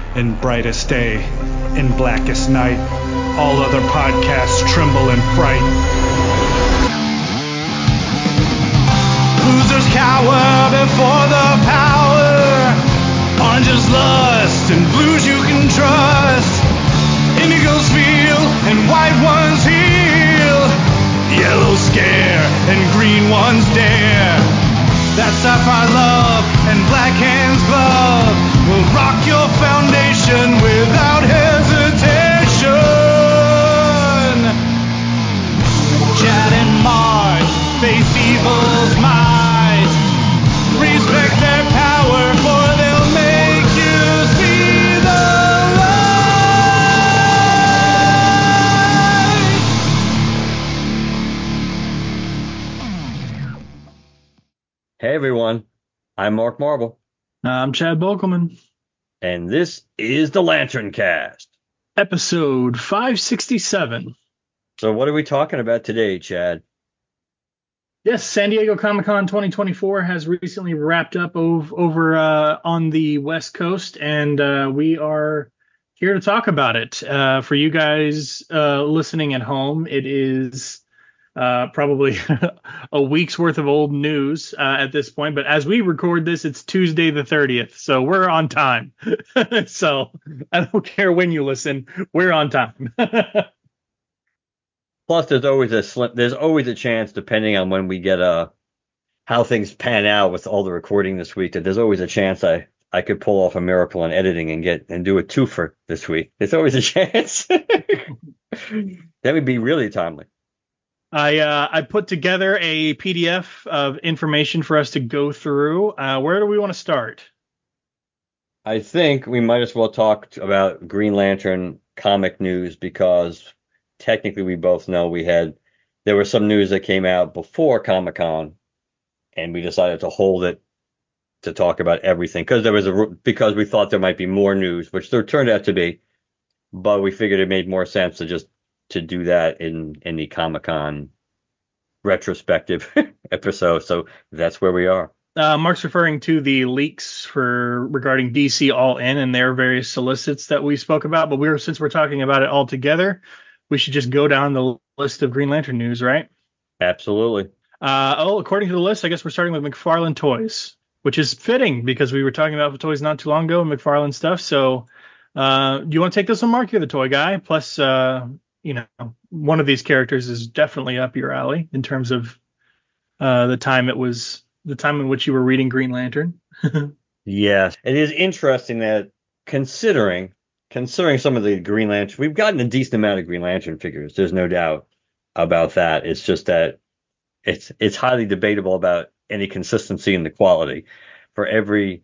in brightest day, in blackest night. All other podcasts tremble in fright. Losers cower before the power. Oranges lust and blues you can trust. Indigos feel and white ones heal. Yellow scare and green ones dare. That sapphire love and black hands glove will rock your foundation without hesitation. Chad and Marge face evil's might. Respect their power, for they'll make you see the light. Hey everyone, I'm Mark Marble. I'm Chad Bokelman. And this is the Lantern Cast. Episode 567. So what are we talking about today, Chad? Yes, San Diego Comic-Con 2024 has recently wrapped up over on the West Coast, and we are here to talk about it. For you guys listening at home, it is probably a week's worth of old news at this point. But as we record this, it's Tuesday the 30th, so we're on time. So I don't care when you listen, we're on time. Plus, there's always a chance, depending on when we get how things pan out with all the recording this week, that there's always a chance I could pull off a miracle in editing and do a twofer this week. There's always a chance. That would be really timely. I put together a PDF of information for us to go through. Where do we want to start? I think we might as well talk about Green Lantern comic news, because technically we both know there was some news that came out before Comic-Con, and we decided to hold it to talk about everything because we thought there might be more news, which there turned out to be, but we figured it made more sense to do that in the Comic-Con retrospective episode. So that's where we are. Mark's referring to the leaks regarding DC All In and their various solicits that we spoke about, but since we're talking about it all together, we should just go down the list of Green Lantern news, right? Absolutely. According to the list, I guess we're starting with McFarlane Toys, which is fitting because we were talking about the toys not too long ago and McFarlane stuff. So do you want to take this one, Mark? You're the toy guy. Plus, one of these characters is definitely up your alley in terms of the time in which you were reading Green Lantern. Yes, it is interesting that considering some of the Green Lantern, we've gotten a decent amount of Green Lantern figures. There's no doubt about that. It's just that it's highly debatable about any consistency in the quality. For every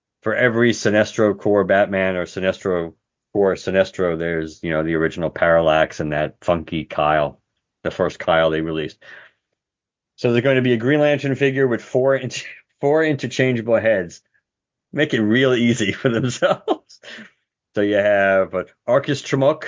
Sinestro Corps Batman or Sinestro Corps Sinestro, there's the original Parallax and that funky Kyle, the first Kyle they released. So there's going to be a Green Lantern figure with four interchangeable heads. Make it real easy for themselves. So you have Arcus Chimuk,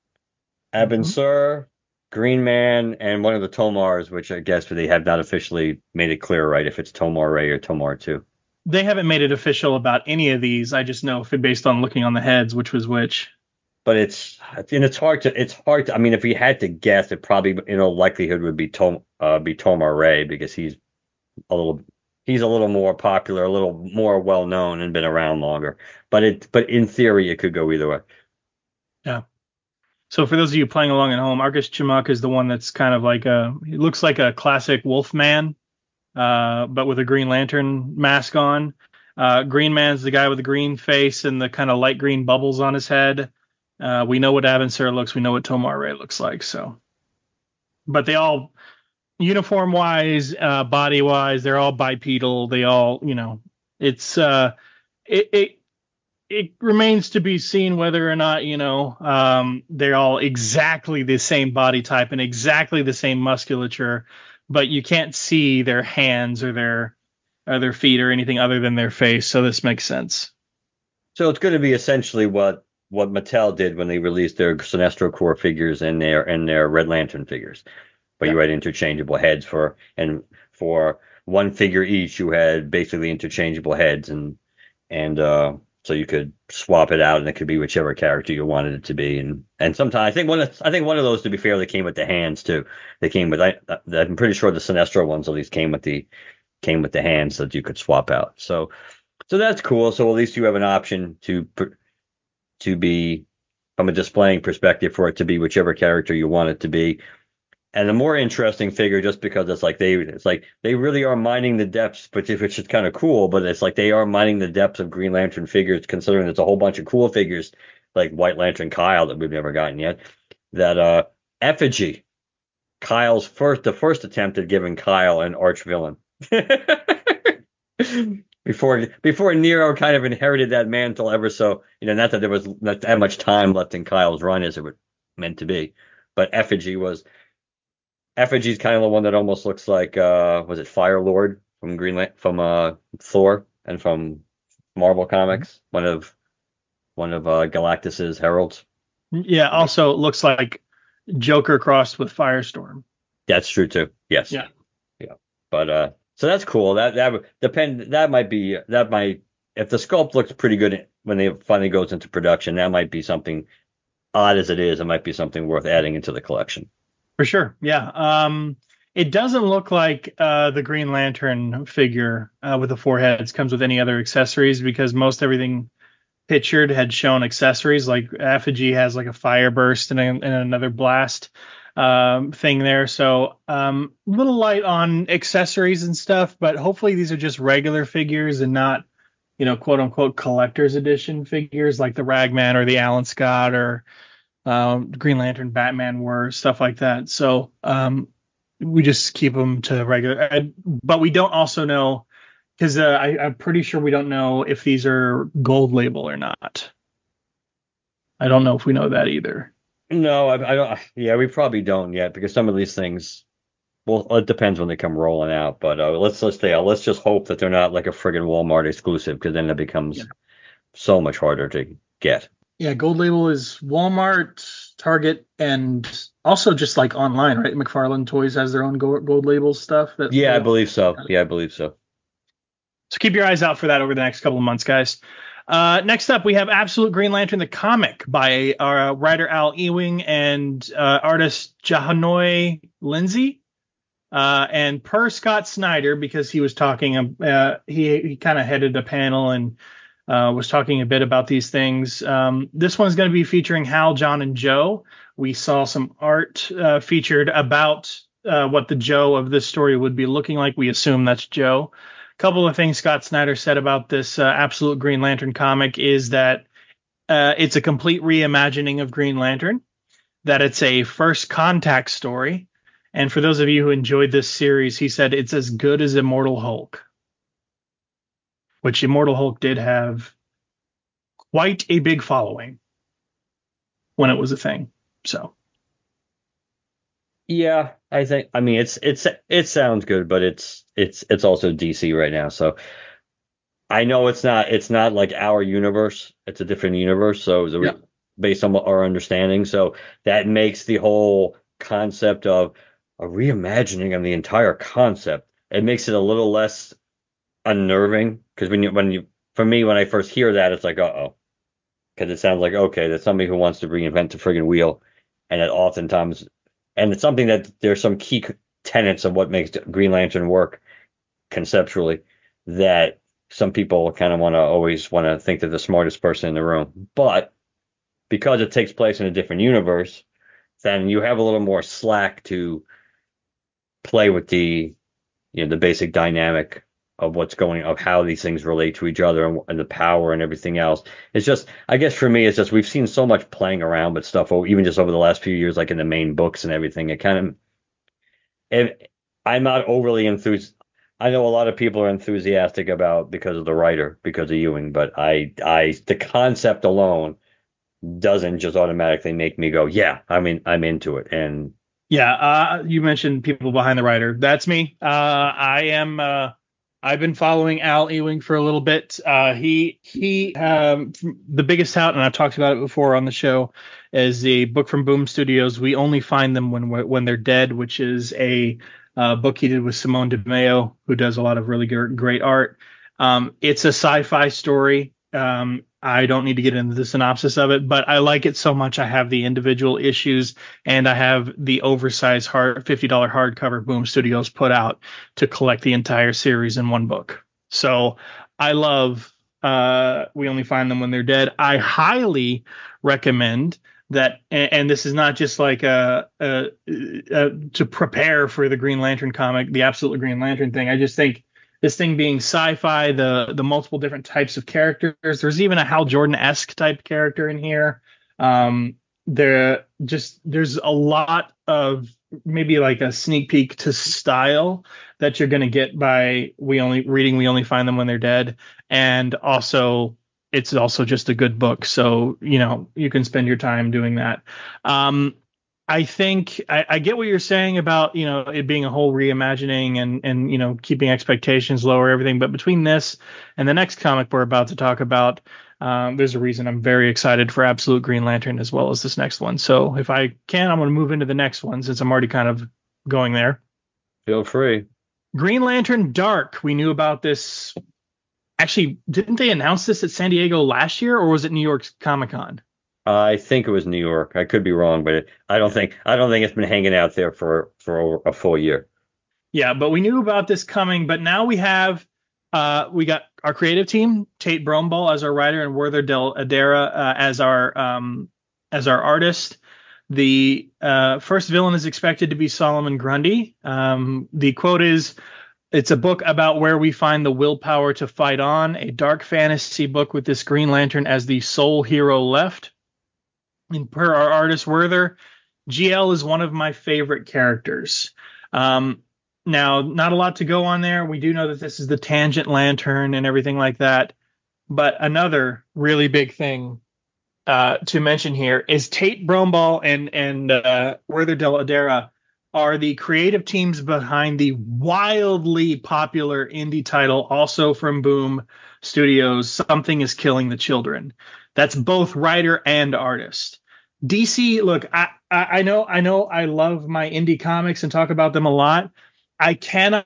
Abin Sur, Green Man, and one of the Tomars, which I guess they have not officially made it clear, right, if it's Tomar Ray or Tomar 2. They haven't made it official about any of these. I just know based on looking on the heads, which was which. But it's hard to. I mean, if we had to guess, it probably in all likelihood would be Tomar Ray, because he's a little more popular, a little more well known, and been around longer. But in theory, it could go either way. Yeah. So for those of you playing along at home, Arcus Chimuk is the one that's kind of like he looks like a classic Wolfman, but with a Green Lantern mask on. Green Man's the guy with the green face and the kind of light green bubbles on his head. We know what Abin Sur looks. We know what Tomar Ray looks like. So, but they all, uniform wise, body wise, they're all bipedal. They all, it's it remains to be seen whether or not they're all exactly the same body type and exactly the same musculature, but you can't see their hands or their feet or anything other than their face. So this makes sense. So it's going to be essentially what Mattel did when they released their Sinestro Corps figures and their Red Lantern figures. But you had interchangeable heads for one figure each. You had basically interchangeable heads, and so you could swap it out, and it could be whichever character you wanted it to be. And sometimes I think one of those, to be fair, they came with the hands too. They came with I'm pretty sure the Sinestro ones at least came with the hands that you could swap out. So that's cool. So at least you have an option to be, from a displaying perspective, for it to be whichever character you want it to be. And the more interesting figure, just because it's like they really are mining the depths, which is kind of cool. But it's like they are mining the depths of Green Lantern figures, considering there's a whole bunch of cool figures like White Lantern Kyle that we've never gotten yet. That Effigy, the first attempt at giving Kyle an arch villain. Before Nero kind of inherited that mantle ever so, not that there was not that much time left in Kyle's run as it was meant to be, but Effigy's kind of the one that almost looks like was it Fire Lord from Thor and from Marvel Comics, one of Galactus's heralds. Yeah, also looks like Joker crossed with Firestorm. That's true too. Yes. Yeah. But so that's cool. That would depend. That might if the sculpt looks pretty good when it finally goes into production, that might be something, odd as it is. It might be something worth adding into the collection. For sure. Yeah. It doesn't look like the Green Lantern figure with the four heads comes with any other accessories, because most everything pictured had shown accessories. Like Effigy has like a fire burst and another blast thing there. So a little light on accessories and stuff, but hopefully these are just regular figures and not, quote unquote collector's edition figures like the Ragman or the Alan Scott or Green Lantern Batman were, stuff like that. So we just keep them to regular, but we don't also know, because I'm pretty sure we don't know if these are gold label or not. I don't know if we know that either. No, I don't. Yeah, we probably don't yet, because some of these things, well, it depends when they come rolling out. But let's just hope that they're not like a friggin' Walmart exclusive, because then it becomes so much harder to get. Yeah, gold label is Walmart, Target, and also just like online, right? McFarlane Toys has their own gold label stuff. I believe so. Yeah, I believe so. So keep your eyes out for that over the next couple of months, guys. Next up, we have Absolute Green Lantern, the comic by our writer Al Ewing and artist Jahanoy Lindsay. And per Scott Snyder, because he was talking, he kind of headed a panel and was talking a bit about these things. This one's going to be featuring Hal, John, and Joe. We saw some art featured about what the Joe of this story would be looking like. We assume that's Joe. Couple of things Scott Snyder said about this Absolute Green Lantern comic is that it's a complete reimagining of Green Lantern, that it's a first contact story. And for those of you who enjoyed this series, he said it's as good as Immortal Hulk, which Immortal Hulk did have quite a big following when it was a thing. So. Yeah, I mean, it sounds good, but it's also DC right now. So I know it's not like our universe. It's a different universe. So based on our understanding, so that makes the whole concept of a reimagining of the entire concept, it makes it a little less unnerving, because for me, when I first hear that, it's like, uh-oh, because it sounds like, okay, that's somebody who wants to reinvent the friggin' wheel, and it's something that there's some key tenets of what makes Green Lantern work conceptually, that some people kind of always want to think they're the smartest person in the room. But because it takes place in a different universe, then you have a little more slack to play with the basic dynamic of of how these things relate to each other, and the power and everything else. It's just, I guess for me, it's just, we've seen so much playing around with stuff, even just over the last few years, like in the main books and everything. I'm not overly enthused. I know a lot of people are enthusiastic about, because of the writer, because of Ewing, but the concept alone doesn't just automatically make me go, yeah, I'm into it. And you mentioned people behind the writer. That's me. I've been following Al Ewing for a little bit. The biggest tout, and I've talked about it before on the show, is the book from Boom Studios, We Only Find Them When They're Dead, which is a book he did with Simone DeMeo, who does a lot of really great art. It's a sci-fi story. I don't need to get into the synopsis of it, but I like it so much. I have the individual issues and I have the oversized $50 hardcover Boom Studios put out to collect the entire series in one book. So I love We Only Find Them When They're Dead. I highly recommend that, and this is not just like to prepare for the Green Lantern comic, the Absolute Green Lantern thing. I just think this thing being sci-fi, the multiple different types of characters. There's even a Hal Jordan-esque type character in here. There's a lot of maybe like a sneak peek to style that you're going to get by We Only Find Them When They're Dead, and also it's also just a good book, so you can spend your time doing that. I think I get what you're saying about it being a whole reimagining and keeping expectations lower, everything. But between this and the next comic we're about to talk about, there's a reason I'm very excited for Absolute Green Lantern as well as this next one. So if I can, I'm going to move into the next one since I'm already kind of going there. Feel free. Green Lantern Dark. We knew about this. Actually, didn't they announce this at San Diego last year, or was it New York's Comic-Con? I think it was New York. I could be wrong, but I don't think it's been hanging out there for a full year. Yeah, but we knew about this coming. But now we got our creative team, Tate Bromball as our writer and Werther Del Adera as our artist. The first villain is expected to be Solomon Grundy. The quote is, "It's a book about where we find the willpower to fight on, a dark fantasy book with this Green Lantern as the sole hero left." And per our artist Werther, GL is one of my favorite characters. Now, not a lot to go on there. We do know that this is the Tangent Lantern and everything like that. But another really big thing to mention here is Tate Bromball and Werther Del Adera are the creative teams behind the wildly popular indie title, also from Boom Studios, Something is Killing the Children. That's both writer and artist. DC, look, I know I love my indie comics and talk about them a lot. I cannot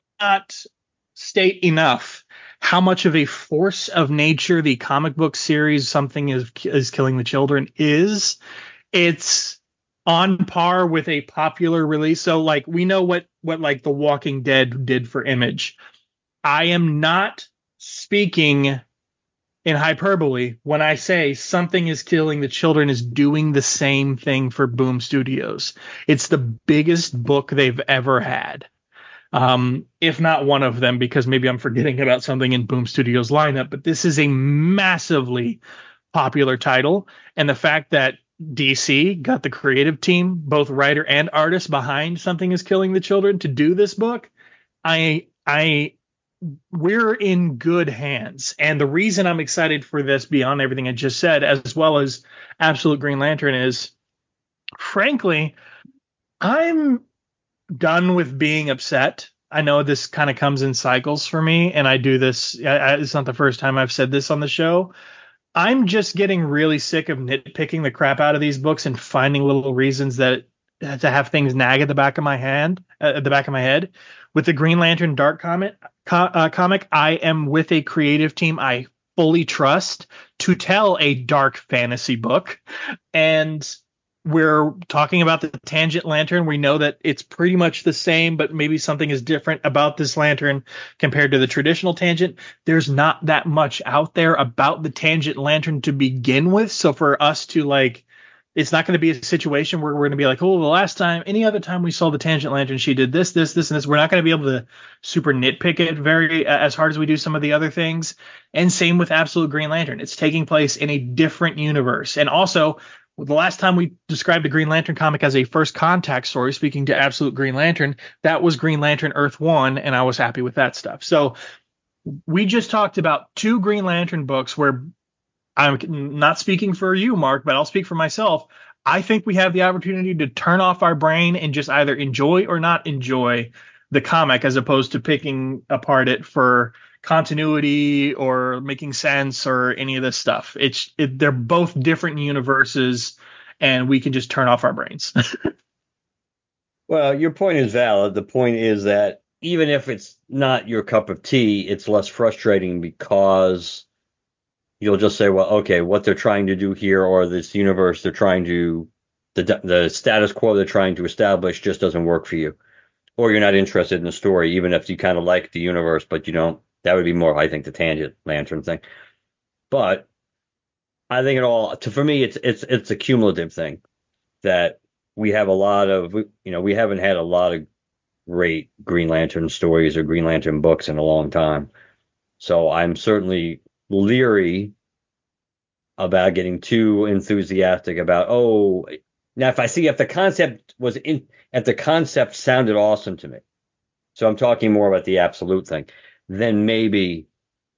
state enough how much of a force of nature the comic book series Something is Killing the Children is. It's on par with a popular release. So like we know what like The Walking Dead did for Image. I am not speaking in hyperbole when I say Something is Killing the Children is doing the same thing for Boom Studios. It's the biggest book they've ever had. If not one of them, because maybe I'm forgetting about something in Boom Studios lineup, but this is a massively popular title. And the fact that DC got the creative team, both writer and artist, behind Something is Killing the Children to do this book, we're in good hands. And the reason I'm excited for this, beyond everything I just said, as well as Absolute Green Lantern, is frankly, I'm done with being upset. I know this kind of comes in cycles for me, and I do this. It's not the first time I've said this on the show. I'm just getting really sick of nitpicking the crap out of these books and finding little reasons to have things nag at the back of my head. With the Green Lantern Dark comic, I am with a creative team I fully trust to tell a dark fantasy book, and we're talking about the Tangent Lantern. We know that it's pretty much the same, but maybe something is different about this lantern compared to the traditional Tangent. There's not that much out there about the Tangent Lantern to begin with. So for us to it's not going to be a situation where we're going to be like, oh, any other time we saw the Tangent Lantern, she did this, and this. We're not going to be able to super nitpick it very as hard as we do some of the other things. And same with Absolute Green Lantern. It's taking place in a different universe. And also, the last time we described a Green Lantern comic as a first contact story, speaking to Absolute Green Lantern, that was Green Lantern Earth 1, and I was happy with that stuff. So we just talked about two Green Lantern books where I'm not speaking for you, Mark, but I'll speak for myself. I think we have the opportunity to turn off our brain and just either enjoy or not enjoy the comic, as opposed to picking apart it for continuity or making sense or any of this stuff. They're both different universes, and we can just turn off our brains. Well, your point is valid. The point is that even if it's not your cup of tea, it's less frustrating because you'll just say, well, okay, what they're trying to do here, or this universe they're trying to, the status quo they're trying to establish just doesn't work for you, or you're not interested in the story, even if you kind of like the universe, but you don't. That would be more, I think, the Tangent Lantern thing. But I think for me, it's a cumulative thing that we have a lot of, we haven't had a lot of great Green Lantern stories or Green Lantern books in a long time. So I'm certainly leery about getting too enthusiastic about, oh, now if the concept if the concept sounded awesome to me, so I'm talking more about the absolute thing, then maybe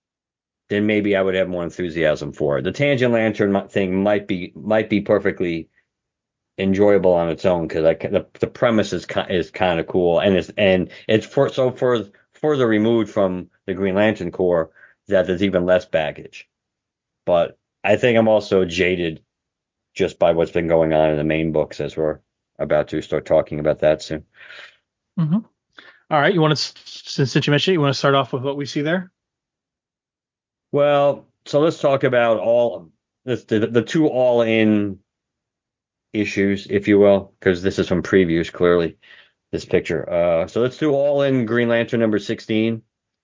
I would have more enthusiasm for it. The Tangent Lantern thing might be perfectly enjoyable on its own because the premise is kind of cool, and it's further removed from the Green Lantern Corps that there's even less baggage. But I think I'm also jaded just by what's been going on in the main books, as we're about to start talking about that soon. Mm-hmm. All right, since you mentioned it, you want to start off with what we see there? Well, so let's talk about the two all-in issues, if you will, because this is from previews, clearly, this picture. So let's do all-in Green Lantern number 16.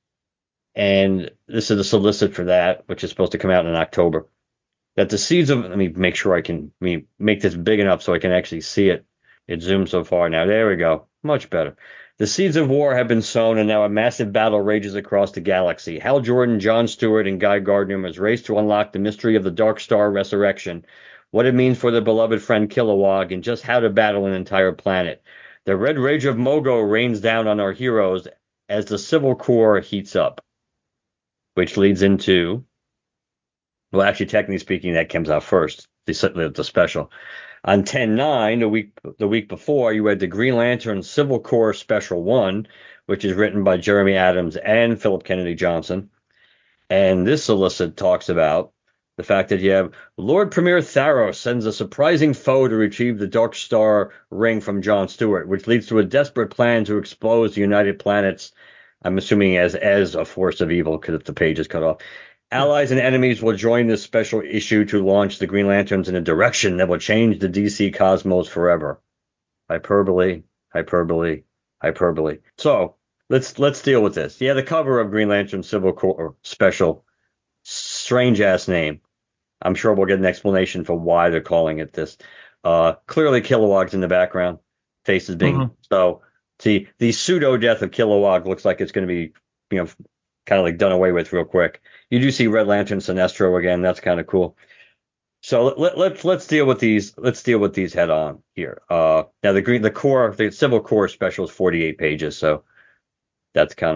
And this is the solicit for that, which is supposed to come out in October. That the seeds of, let me make sure I can make this big enough so I can actually see it. It zoomed so far now. There we go. Much better. The seeds of war have been sown, and now a massive battle rages across the galaxy. Hal Jordan, John Stewart, and Guy Gardner must race to unlock the mystery of the Dark Star resurrection, what it means for their beloved friend Kilowog, and just how to battle an entire planet. The red rage of Mogo rains down on our heroes as the Civil Core heats up, which leads into, well, actually, technically speaking, that comes out first, the special. On 10/9, the week before, you had the Green Lantern Civil Core Special 1, which is written by Jeremy Adams and Philip Kennedy Johnson. And this solicit talks about the fact that you have Lord Premier Tharos sends a surprising foe to retrieve the Dark Star ring from John Stewart, which leads to a desperate plan to expose the United Planets, I'm assuming as a force of evil, because if the page is cut off. Allies and enemies will join this special issue to launch the Green Lanterns in a direction that will change the DC cosmos forever. Hyperbole, hyperbole, hyperbole. So let's deal with this. Yeah, the cover of Green Lantern Civil Core Special, strange ass name. I'm sure we'll get an explanation for why they're calling it this. Clearly Kilowog's in the background, faces being so. See, the pseudo death of Kilowog looks like it's going to be, kind of like done away with real quick. You do see Red Lantern Sinestro again. That's kind of cool. So let's deal with these. Let's deal with these head on here. Now the Civil Core special is 48 pages, so that's kind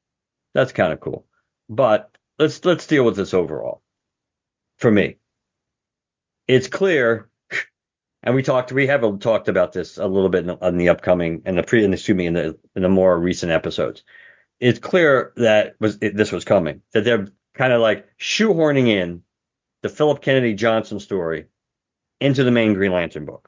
of cool. But let's deal with this overall. For me, it's clear, and we have talked about this a little bit on the upcoming and in the more recent episodes. It's clear that this was coming, that they're kind of like shoehorning in the Philip Kennedy Johnson story into the main Green Lantern book.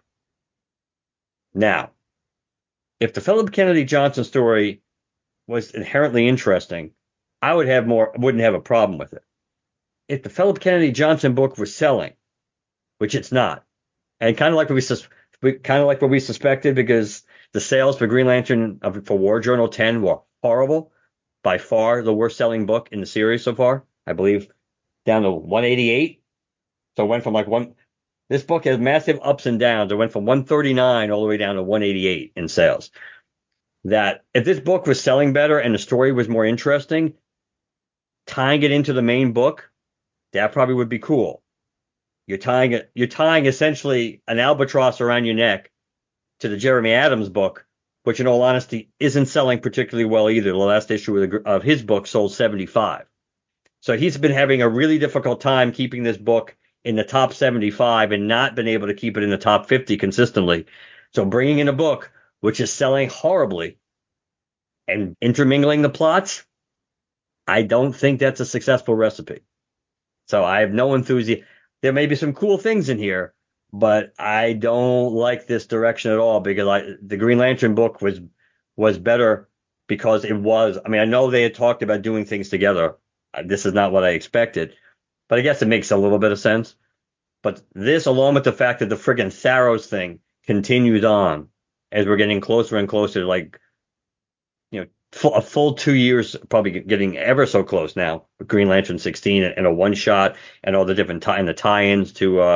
Now, if the Philip Kennedy Johnson story was inherently interesting, I wouldn't have a problem with it. If the Philip Kennedy Johnson book was selling, which it's not, and kind of like what we suspected, because the sales for Green Lantern for War Journal 10 were horrible. By far the worst selling book in the series so far, I believe, down to 188. So it went from this book has massive ups and downs. It went from 139 all the way down to 188 in sales. That if this book was selling better and the story was more interesting, tying it into the main book, that probably would be cool. You're tying essentially an albatross around your neck to the Jeremy Adams book, which in all honesty isn't selling particularly well either. The last issue of his book sold 75. So he's been having a really difficult time keeping this book in the top 75 and not been able to keep it in the top 50 consistently. So bringing in a book which is selling horribly and intermingling the plots, I don't think that's a successful recipe. So I have no enthusiasm. There may be some cool things in here, but I don't like this direction at all, because the Green Lantern book was better because it was. I mean, I know they had talked about doing things together. This is not what I expected, but I guess it makes a little bit of sense. But this, along with the fact that the friggin' Tharos thing continues on as we're getting closer and closer to, like, a full 2 years, probably getting ever so close now, with Green Lantern 16 and a one shot and all the different the tie-ins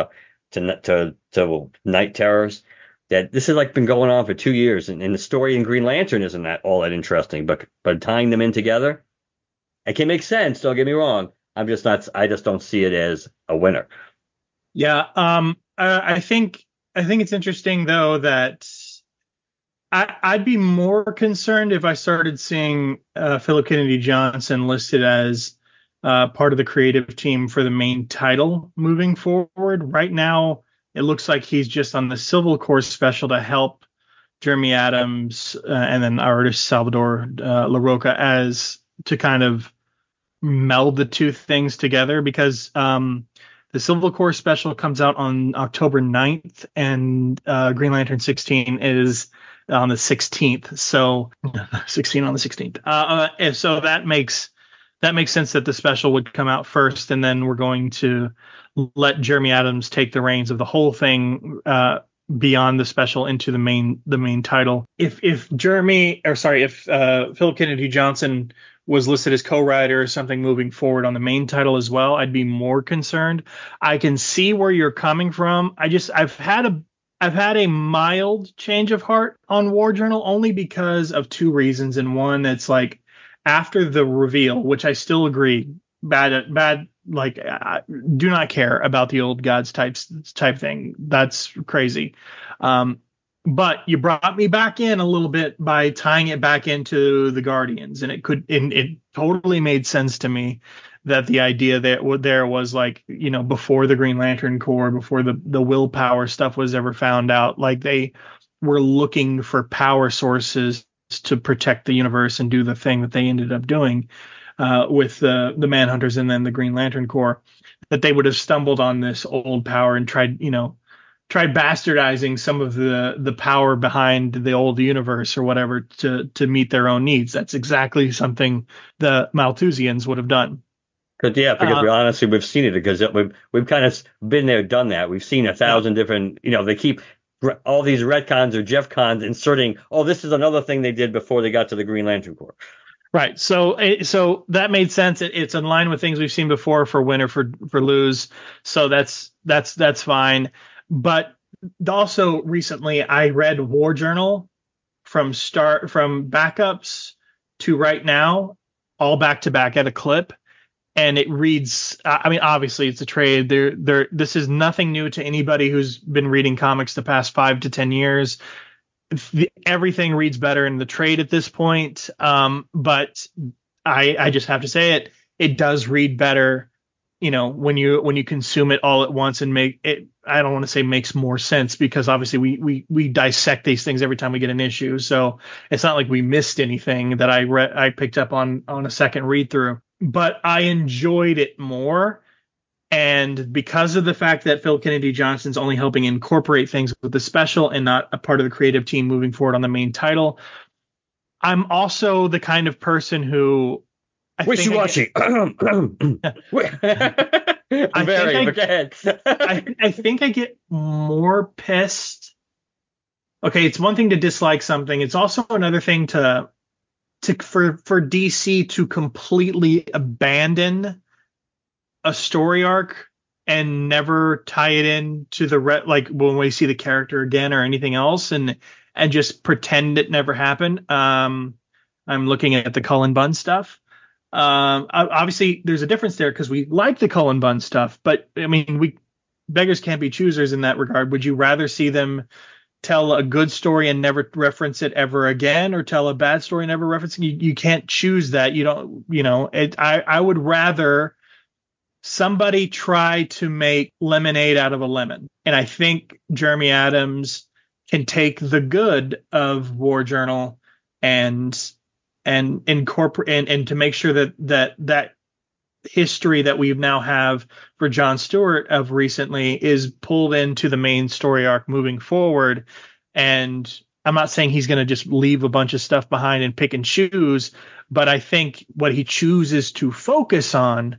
to Night Terrors. That this has like been going on for 2 years, and the story in Green Lantern isn't that all that interesting, but tying them in together, it can make sense. Don't get me wrong. I just don't see it as a winner. Yeah. I think it's interesting though that I'd be more concerned if I started seeing Philip Kennedy Johnson listed as part of the creative team for the main title moving forward. Right now, it looks like he's just on the Civil Corps special to help Jeremy Adams and then artist Salvador LaRocca as to kind of meld the two things together, because the Civil Corps special comes out on October 9th and Green Lantern 16 is on the 16th. So 16 on the 16th. So that makes sense that the special would come out first, and then we're going to let Jeremy Adams take the reins of the whole thing beyond the special into the main title. If Philip Kennedy Johnson was listed as co-writer or something moving forward on the main title as well, I'd be more concerned. I can see where you're coming from. I've had a mild change of heart on War Journal, only because of two reasons. And one, it's like after the reveal, which I still agree, bad, like I do not care about the old gods type thing. That's crazy. But you brought me back in a little bit by tying it back into the Guardians, and it totally made sense to me that the idea that there was, like, before the Green Lantern Corps, before the willpower stuff was ever found out, like they were looking for power sources to protect the universe and do the thing that they ended up doing with the Manhunters and then the Green Lantern Corps, that they would have stumbled on this old power and tried bastardizing some of the power behind the old universe or whatever to meet their own needs. That's exactly something the Malthusians would have done. Because we've seen it, because we've kind of been there, done that. We've seen 1,000 different, they keep all these retcons or Jeff cons inserting, oh, this is another thing they did before they got to the Green Lantern Corps. Right. So that made sense. It's in line with things we've seen before for win or for lose. So that's fine. But also recently I read War Journal from backups to right now, all back to back at a clip. And it reads, I mean, obviously it's a trade. This is nothing new to anybody who's been reading comics the past 5 to 10 years. Everything reads better in the trade at this point. But I just have to say it does read better, when you consume it all at once and make it. I don't want to say makes more sense, because obviously we dissect these things every time we get an issue. So it's not like we missed anything that I picked up on a second read through. But I enjoyed it more. And because of the fact that Phil Kennedy Johnson's only helping incorporate things with the special and not a part of the creative team moving forward on the main title, I'm also the kind of person who wishy-washy. I think I get more pissed. Okay, it's one thing to dislike something. It's also another thing for DC to completely abandon a story arc and never tie it in to like when we see the character again or anything else, and just pretend it never happened. I'm looking at the Cullen Bunn stuff. Obviously there's a difference there because we like the Cullen Bunn stuff, but I mean, beggars can't be choosers in that regard. Would you rather see them tell a good story and never reference it ever again, or tell a bad story and never reference it? You can't choose that. You don't, I would rather somebody try to make lemonade out of a lemon. And I think Jeremy Adams can take the good of War Journal and incorporate and to make sure that history that we now have for John Stewart of recently is pulled into the main story arc moving forward. And I'm not saying he's going to just leave a bunch of stuff behind and pick and choose, but I think what he chooses to focus on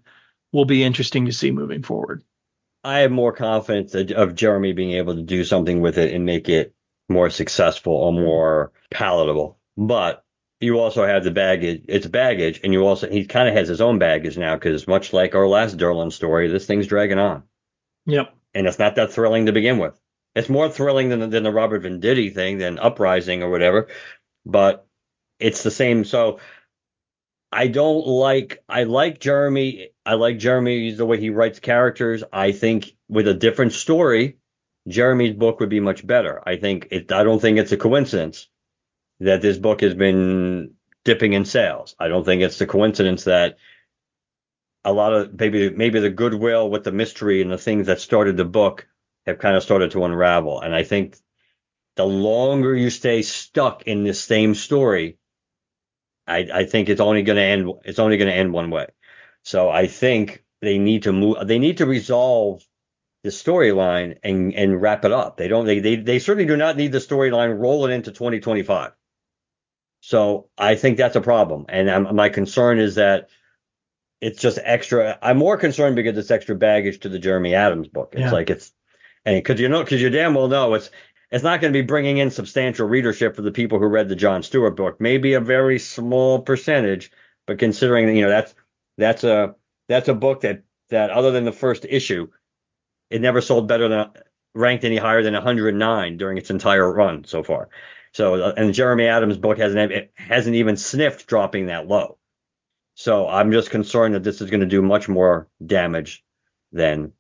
will be interesting to see moving forward. I have more confidence of Jeremy being able to do something with it and make it more successful or more palatable. But you also have the baggage. It's baggage, and he kind of has his own baggage now because much like our last Derlin story, this thing's dragging on. Yep. And it's not that thrilling to begin with. It's more thrilling than the Robert Venditti thing, than Uprising or whatever. But it's the same. So I like Jeremy. I like Jeremy the way he writes characters. I think with a different story, Jeremy's book would be much better. I don't think it's a coincidence that this book has been dipping in sales. I don't think it's a coincidence that a lot of maybe the goodwill with the mystery and the things that started the book have kind of started to unravel. And I think the longer you stay stuck in this same story, I think it's only going to end. It's only going to end one way. So I think they need to move. They need to resolve the storyline and wrap it up. They certainly do not need the storyline rolling into 2025. So I think that's a problem. And my concern is that it's just extra. I'm more concerned because it's extra baggage to the Jeremy Adams book. It's because you damn well know it's not going to be bringing in substantial readership for the people who read the Jon Stewart book. Maybe a very small percentage, but considering that's a book that other than the first issue, it never sold better than ranked any higher than 109 during its entire run so far. So and Jeremy Adams' book hasn't even sniffed dropping that low. So I'm just concerned that this is going to do much more damage than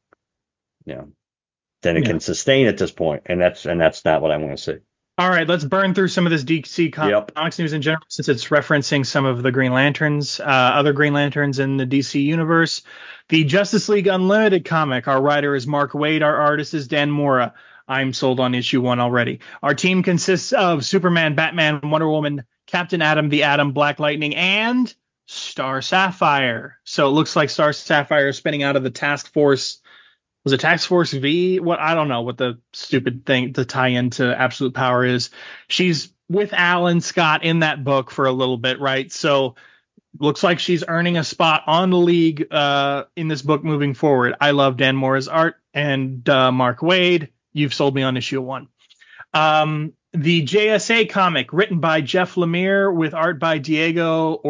it can sustain at this point, and that's not what I want to see. All right, let's burn through some of this DC Comics news in general, since it's referencing some of the Green Lanterns, other Green Lanterns in the DC universe. The Justice League Unlimited comic. Our writer is Mark Waid. Our artist is Dan Mora. I'm sold on issue 1 already. Our team consists of Superman, Batman, Wonder Woman, Captain Atom, the Atom, Black Lightning, and Star Sapphire. So it looks like Star Sapphire is spinning out of the Task Force. Was it Task Force V? I don't know what the stupid thing to tie into Absolute Power is. She's with Alan Scott in that book for a little bit, right? So looks like she's earning a spot on the League in this book moving forward. I love Dan Mora's art and Mark Waid. You've sold me on issue 1. The JSA comic written by Jeff Lemire with art by Diego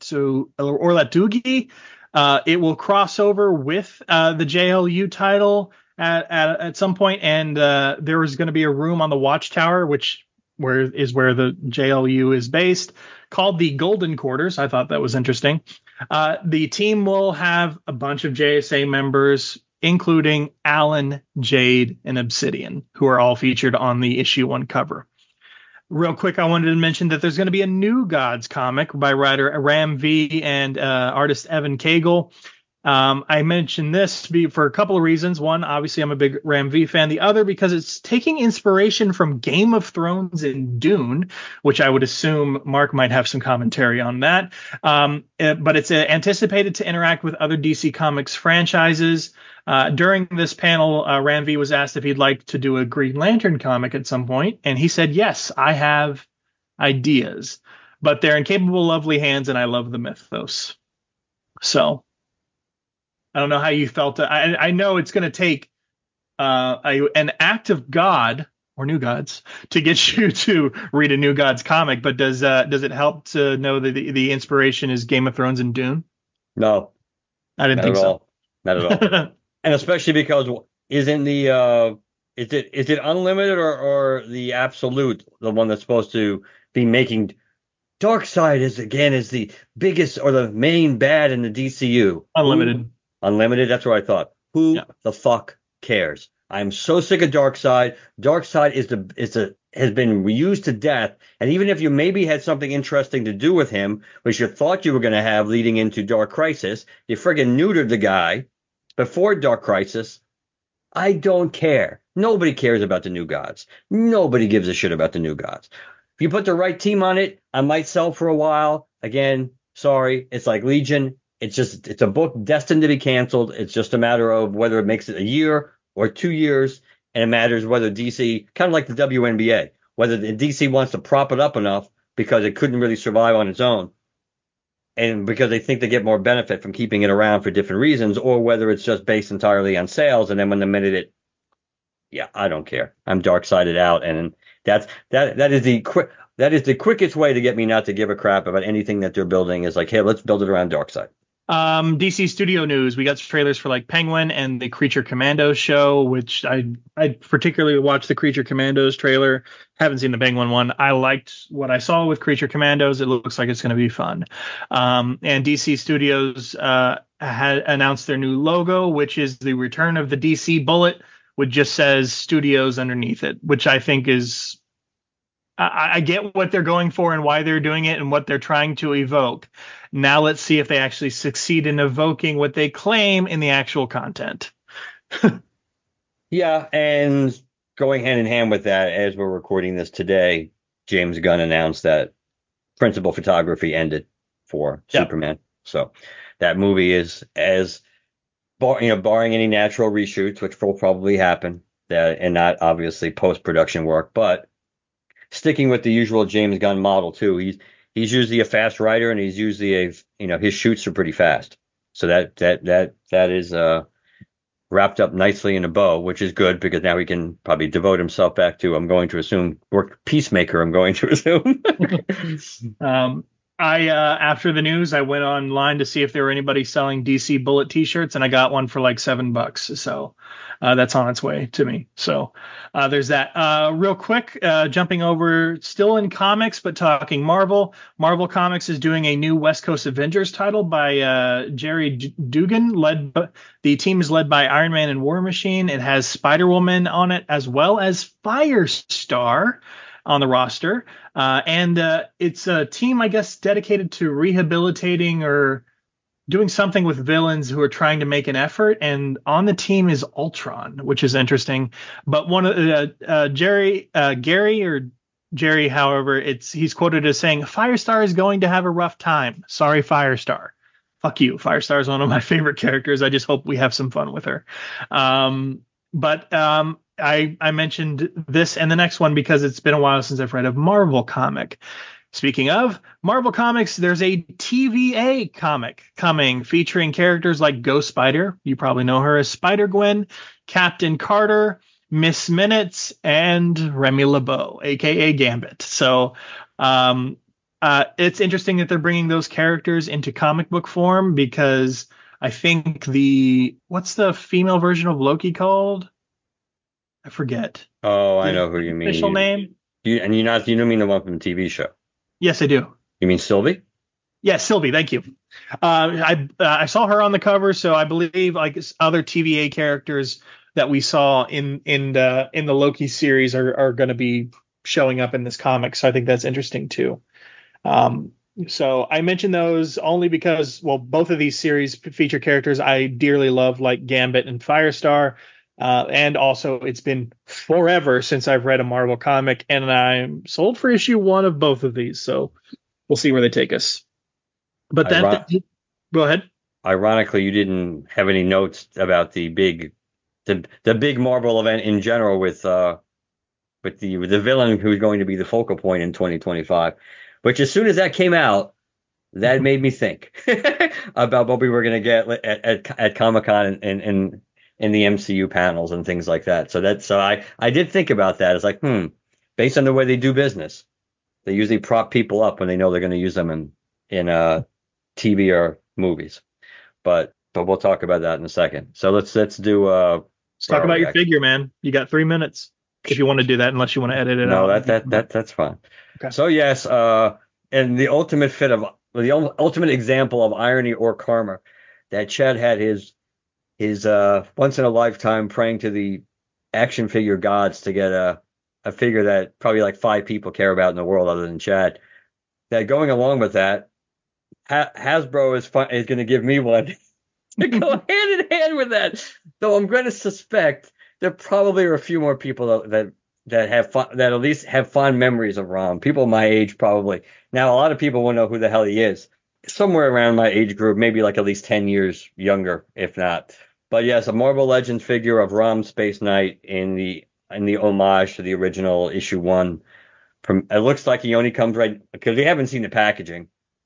Orlatugi. It will cross over with the JLU title at some point, and there is going to be a room on the Watchtower, where the JLU is based, called the Golden Quarters. I thought that was interesting. The team will have a bunch of JSA members, including Alan, Jade, and Obsidian, who are all featured on the issue 1 cover. Real quick, I wanted to mention that there's going to be a New Gods comic by writer Ram V and artist Evan Cagle. I mentioned this for a couple of reasons. One, obviously, I'm a big Ram V fan. The other, because it's taking inspiration from Game of Thrones and Dune, which I would assume Mark might have some commentary on that. But it's anticipated to interact with other DC Comics franchises. During this panel, Ram V was asked if he'd like to do a Green Lantern comic at some point, and he said, yes, I have ideas, but they're in capable, lovely hands, and I love the mythos. So I don't know how you felt. I know it's going to take an act of God or New Gods to get you to read a New Gods comic, but does it help to know that the inspiration is Game of Thrones and Dune? No, I didn't think so. Not at all. And especially because isn't is it Unlimited or the Absolute the one that's supposed to be making Darkseid is the biggest or the main bad in the DCU? Unlimited, that's what I thought. Who the fuck cares? I'm so sick of Darkseid. Darkseid has been reused to death, and even if you maybe had something interesting to do with him, which you thought you were going to have leading into Dark Crisis, you friggin' neutered the guy before Dark Crisis. I don't care. Nobody cares about the New Gods. Nobody gives a shit about the New Gods. If you put the right team on it, I might sell for a while. Again, sorry, it's like Legion. It's a book destined to be canceled. It's just a matter of whether it makes it a year or 2 years, and it matters whether DC, kind of like the WNBA, whether the DC wants to prop it up enough because it couldn't really survive on its own, and because they think they get more benefit from keeping it around for different reasons, or whether it's just based entirely on sales. And then when the minute yeah, I don't care. I'm dark-sided out, and that is the quickest way to get me not to give a crap about anything that they're building. Is like, hey, let's build it around Darkseid. DC Studio news. We got trailers for like Penguin and the Creature Commandos show, which I particularly watched the Creature Commandos trailer. Haven't seen the Penguin one. I liked what I saw with Creature Commandos. It looks like it's going to be fun. And DC Studios had announced their new logo, which is the return of the DC Bullet, which just says Studios underneath it, which I think is. I get what they're going for and why they're doing it and what they're trying to evoke. Now let's see if they actually succeed in evoking what they claim in the actual content. Yeah, and going hand in hand with that, as we're recording this today, James Gunn announced that principal photography ended for Superman. So that movie is barring any natural reshoots, which will probably happen, and not obviously post-production work, but sticking with the usual James Gunn model too. He's usually a fast writer, and he's usually his shoots are pretty fast. So that is wrapped up nicely in a bow, which is good because now he can probably devote himself back to, I'm going to assume, work Peacemaker. I'm going to assume. After the news, I went online to see if there were anybody selling DC Bullet t-shirts, and I got one for like $7. So that's on its way to me. So there's that. Real quick, jumping over, still in comics, but talking Marvel. Marvel Comics is doing a new West Coast Avengers title by Jerry Dugan. The team is led by Iron Man and War Machine. It has Spider-Woman on it, as well as Firestar on the roster. And it's a team, I guess, dedicated to rehabilitating or doing something with villains who are trying to make an effort. And on the team is Ultron, which is interesting. But one of Gary, however, he's quoted as saying, Firestar is going to have a rough time. Sorry, Firestar. Fuck you. Firestar is one of my favorite characters. I just hope we have some fun with her. I mentioned this and the next one because it's been a while since I've read a Marvel comic. Speaking of Marvel Comics, there's a TVA comic coming featuring characters like Ghost Spider. You probably know her as Spider-Gwen, Captain Carter, Miss Minutes, and Remy LeBeau, a.k.a. Gambit. So it's interesting that they're bringing those characters into comic book form because I think what's the female version of Loki called? I forget. Oh, I know who you mean. Official name? You don't mean the one from the TV show? Yes, I do. You mean Sylvie? Yes, Sylvie. Thank you. I saw her on the cover, so I believe like other TVA characters that we saw in the Loki series are going to be showing up in this comic. So I think that's interesting too. So I mentioned those only because, well, both of these series feature characters I dearly love, like Gambit and Firestar. And also, it's been forever since I've read a Marvel comic, and I'm sold for issue 1 of both of these. So we'll see where they take us. But go ahead. Ironically, you didn't have any notes about the big Marvel event in general with the villain who's going to be the focal point in 2025. Which, as soon as that came out, that made me think about what we were going to get at Comic-Con and in the MCU panels and things like that. So I did think about that. It's like, based on the way they do business, they usually prop people up when they know they're going to use them in TV or movies. But we'll talk about that in a second. So let's do. Let's talk about your figure, man. You got 3 minutes if you want to do that, unless you want to edit it out. No, that's fine. Okay. So yes, and the ultimate example of irony or karma, that Chad had his once in a lifetime praying to the action figure gods to get a figure that probably like 5 people care about in the world other than Chad. That going along with that, Hasbro is going to give me one to go hand in hand with that. Though I'm going to suspect there probably are a few more people that have that at least have fond memories of Rom. People my age probably. Now a lot of people won't know who the hell he is. Somewhere around my age group, maybe like at least 10 years younger, if not. But yes, a Marvel Legends figure of Rom Space Knight in the homage to the original issue 1. It looks like he only comes right because we haven't seen the packaging,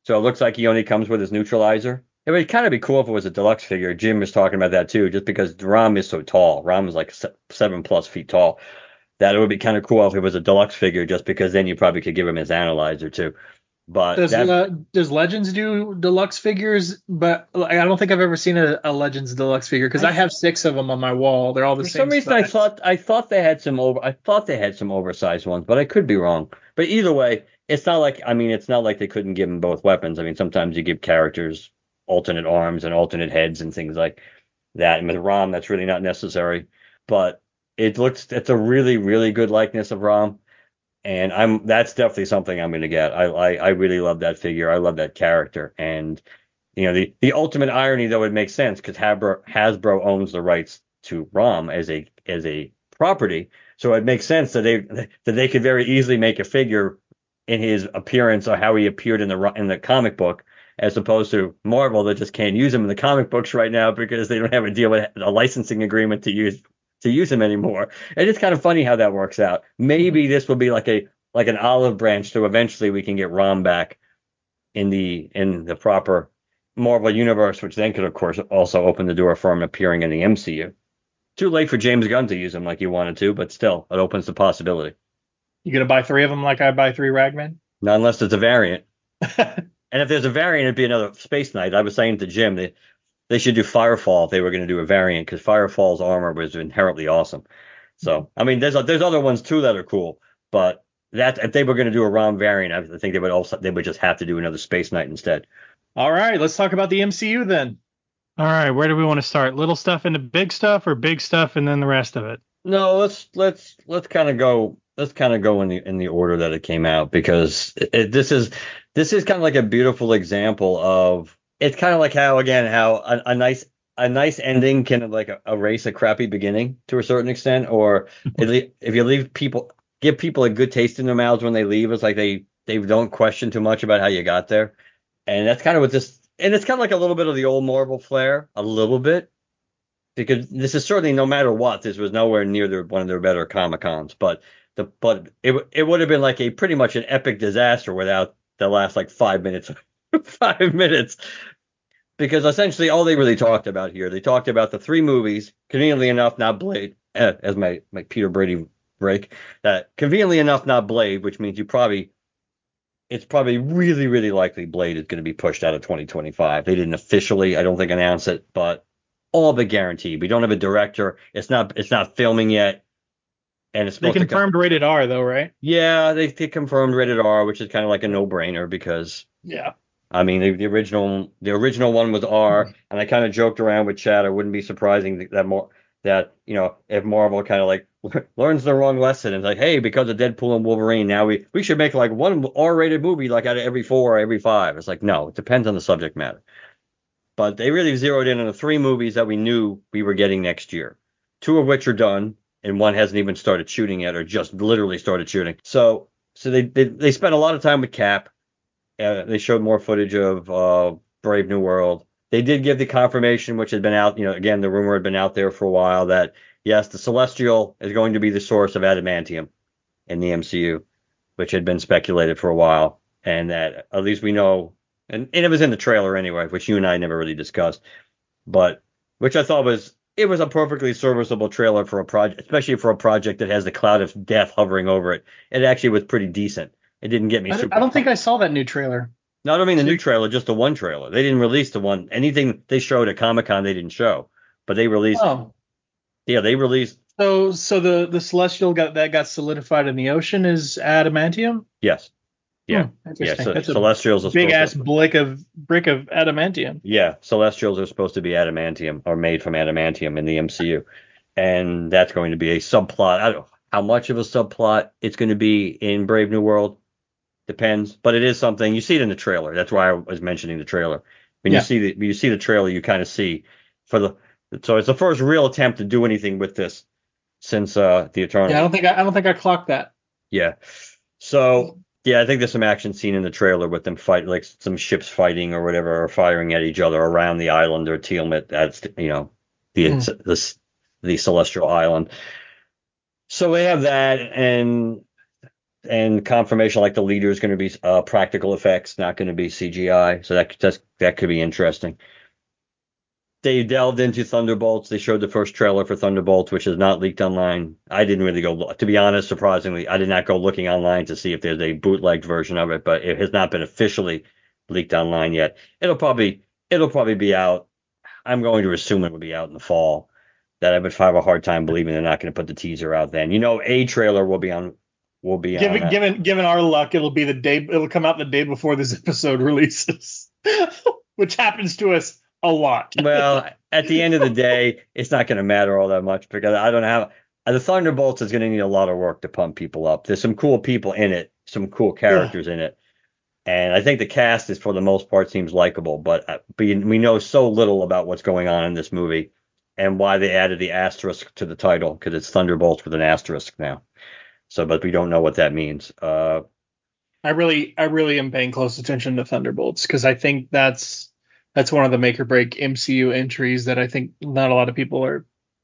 So it looks like he only comes with his neutralizer. It would kind of be cool if it was a deluxe figure. Jim was talking about that too, just because Rom is so tall. Rom is like 7+ feet tall. That it would be kind of cool if it was a deluxe figure, just because then you probably could give him his analyzer too. But does Legends do deluxe figures? But I don't think I've ever seen a Legends deluxe figure, because I have 6 of them on my wall. They're all the same. For some reason, I thought they had some oversized ones, but I could be wrong. But either way, it's not like they couldn't give them both weapons. I mean, sometimes you give characters alternate arms and alternate heads and things like that. And with Rom, that's really not necessary. But it's a really, really good likeness of Rom. And that's definitely something I'm going to get. I really love that figure. I love that character. And, the ultimate irony, though, it makes sense because Hasbro owns the rights to Rom as a property. So it makes sense that they could very easily make a figure in his appearance or how he appeared in the comic book, as opposed to Marvel that just can't use him in the comic books right now because they don't have a licensing agreement to use him anymore. And it's kind of funny how that works out. Maybe this will be like an olive branch, so eventually we can get Rom back in the proper Marvel universe, which then could of course also open the door for him appearing in the MCU. Too late for James Gunn to use him like he wanted to, but still, it opens the possibility. You gonna buy 3 of them like I buy 3 Ragman? Not unless it's a variant. And if there's a variant, it'd be another Space Knight. I was saying to Jim that they should do Firefall if they were going to do a variant, because Firefall's armor was inherently awesome. So, I mean, there's other ones too that are cool, but that if they were going to do a ROM variant, I think they would just have to do another Space Knight instead. All right, let's talk about the MCU then. All right, where do we want to start? Little stuff into big stuff, or big stuff and then the rest of it? No, let's kind of go in the order that it came out, because this is kind of like a beautiful example of, it's kind of like how a nice ending can like erase a crappy beginning to a certain extent, or if you give people a good taste in their mouths when they leave, it's like they don't question too much about how you got there. And that's kind of what this, and it's kind of like a little bit of the old Marvel flair, a little bit, because this is certainly, no matter what, this was nowhere near one of their better Comic-Cons, but it would have been like a pretty much an epic disaster without the last like 5 minutes, 5 minutes, because essentially all they really talked about here, they talked about the 3 movies, conveniently enough, not Blade, as my Peter Brady break, conveniently enough, not Blade, which means it's probably really, really likely Blade is going to be pushed out of 2025. They didn't officially, I don't think, announce it, but all but guaranteed. We don't have a director. It's not filming yet. And it's they confirmed rated R though, right? Yeah, they confirmed rated R, which is kind of like a no-brainer because, yeah, I mean, the original one was R, and I kind of joked around with Chad. It wouldn't be surprising that if Marvel kind of like learns the wrong lesson and like, hey, because of Deadpool and Wolverine, now we should make like one R-rated movie like out of every 4 or every 5. It's like, no, it depends on the subject matter. But they really zeroed in on the 3 movies that we knew we were getting next year, 2 of which are done, and 1 hasn't even started shooting yet, or just literally started shooting. So they spent a lot of time with Cap. They showed more footage of Brave New World. They did give the confirmation, which had been out, again, the rumor had been out there for a while, that yes, the Celestial is going to be the source of adamantium in the MCU, which had been speculated for a while, and that at least we know, and it was in the trailer anyway, which you and I never really discussed, but which I thought was a perfectly serviceable trailer for a project, especially for a project that has the cloud of death hovering over it. It actually was pretty decent. It didn't get me super. I don't think I saw that new trailer. No, I don't mean the new trailer, just the one trailer. They didn't release the one. Anything they showed at Comic-Con, they didn't show, but they released. Oh. Yeah, they released. So the Celestial got solidified in the ocean is adamantium? Yes. Yeah. Interesting. So that's Celestials a big ass brick of adamantium. Yeah, Celestials are supposed to be adamantium, or made from adamantium in the MCU, and that's going to be a subplot. I don't know how much of a subplot it's going to be in Brave New World. Depends, but it is something. You see it in the trailer. That's why I was mentioning the trailer. When you see the trailer, you kind of see so it's the first real attempt to do anything with this since the Eternals. Yeah, I don't think I clocked that. Yeah. So yeah, I think there's some action scene in the trailer with them fight, like some ships fighting or whatever, or firing at each other around the island or Tiamat. That's the Celestial Island. So we have that, and and confirmation like the leader is going to be practical effects, not going to be CGI. So that could be interesting. They delved into Thunderbolts. They showed the first trailer for Thunderbolts, which is not leaked online. I didn't really go, to be honest, surprisingly, I did not go looking online to see if there's a bootlegged version of it, but it has not been officially leaked online yet. It'll probably be out. I'm going to assume it will be out in the fall. That I would have a hard time believing they're not going to put the teaser out then. A trailer will be on. Given our luck, it'll be the day. It'll come out the day before this episode releases, which happens to us a lot. Well, at the end of the day, it's not going to matter all that much because I don't have the Thunderbolts is going to need a lot of work to pump people up. There's some cool people in it, some cool characters in it, and I think the cast is for the most part seems likable. But we know so little about what's going on in this movie and why they added the asterisk to the title because it's Thunderbolts with an asterisk now. So, but we don't know what that means. I really am paying close attention to Thunderbolts because I think that's one of the make or break MCU entries that I think not a lot of people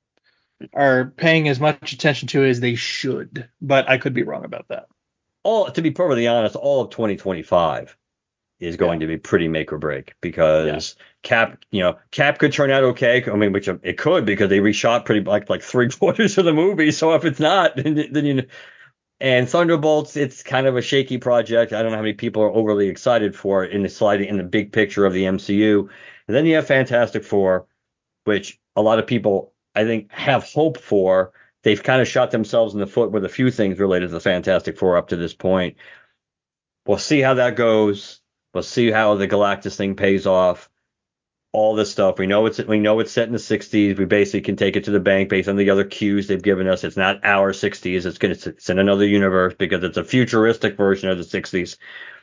are paying as much attention to as they should. But I could be wrong about that. To be perfectly honest, all of 2025 is going to be pretty make or break because Cap could turn out okay. I mean, which it could because they reshot pretty like 3/4 of the movie. So if it's not, then and Thunderbolts, it's kind of a shaky project. I don't know how many people are overly excited for it in the big picture of the MCU. And then you have Fantastic Four, which a lot of people I think have hope for. They've kind of shot themselves in the foot with a few things related to the Fantastic Four up to this point. We'll see how that goes. We'll see how the Galactus thing pays off. All this stuff. We know it's set in the 60s. We basically can take it to the bank based on the other cues they've given us. It's not our 60s. It's in another universe because it's a futuristic version of the 60s.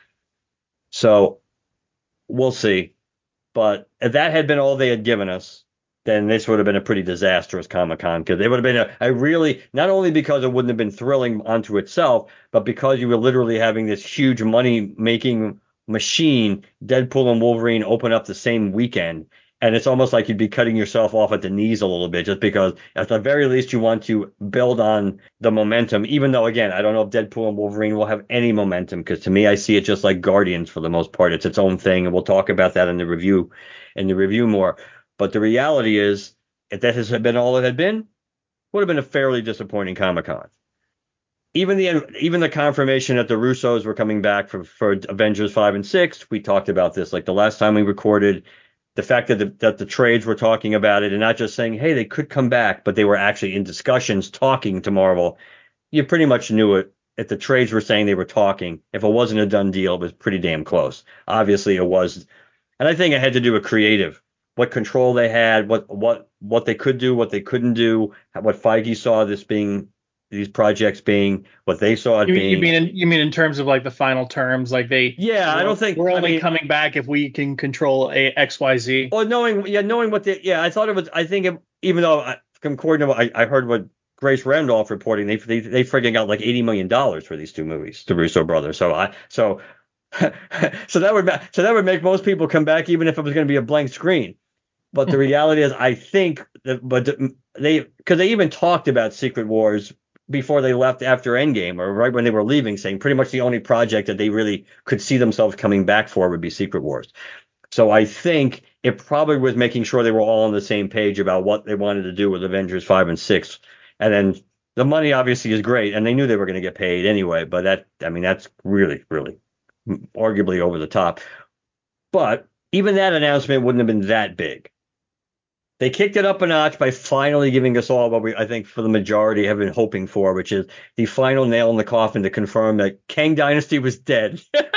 So we'll see. But if that had been all they had given us, then this would have been a pretty disastrous Comic-Con because it would have been a really, not only because it wouldn't have been thrilling onto itself, but because you were literally having this huge money making machine, Deadpool and Wolverine open up the same weekend. And it's almost like you'd be cutting yourself off at the knees a little bit just because at the very least you want to build on the momentum, even though, again, I don't know if Deadpool and Wolverine will have any momentum because to me, I see it just like Guardians for the most part. It's its own thing. And we'll talk about that in the review more. But the reality is, if that has been all it had been, would have been a fairly disappointing Comic-Con. Even the confirmation that the Russos were coming back for Avengers 5 and 6, we talked about this like the last time we recorded. The fact that the trades were talking about it and not just saying, hey, they could come back, but they were actually in discussions talking to Marvel. You pretty much knew it. If the trades were saying they were talking, if it wasn't a done deal, it was pretty damn close. Obviously, it was. And I think it had to do with creative, what control they had, what they could do, what they couldn't do, what Feige saw these projects being, what they saw it being. You mean in terms of like the final terms, like they? Yeah, I don't think we're only coming back if we can control a XYZ. Or knowing what I thought it was. I think even though from according I heard what Grace Randolph reporting, they frigging out like $80 million for these two movies, the Russo brothers. So that would make most people come back even if it was going to be a blank screen. But the reality is, I think because they even talked about Secret Wars before they left after Endgame or right when they were leaving, saying pretty much the only project that they really could see themselves coming back for would be Secret Wars. So I think it probably was making sure they were all on the same page about what they wanted to do with Avengers 5 and 6. And then the money obviously is great, and they knew they were going to get paid anyway, but that's really, really arguably over the top. But even that announcement wouldn't have been that big. They kicked it up a notch by finally giving us all what I think for the majority have been hoping for, which is the final nail in the coffin to confirm that Kang Dynasty was dead.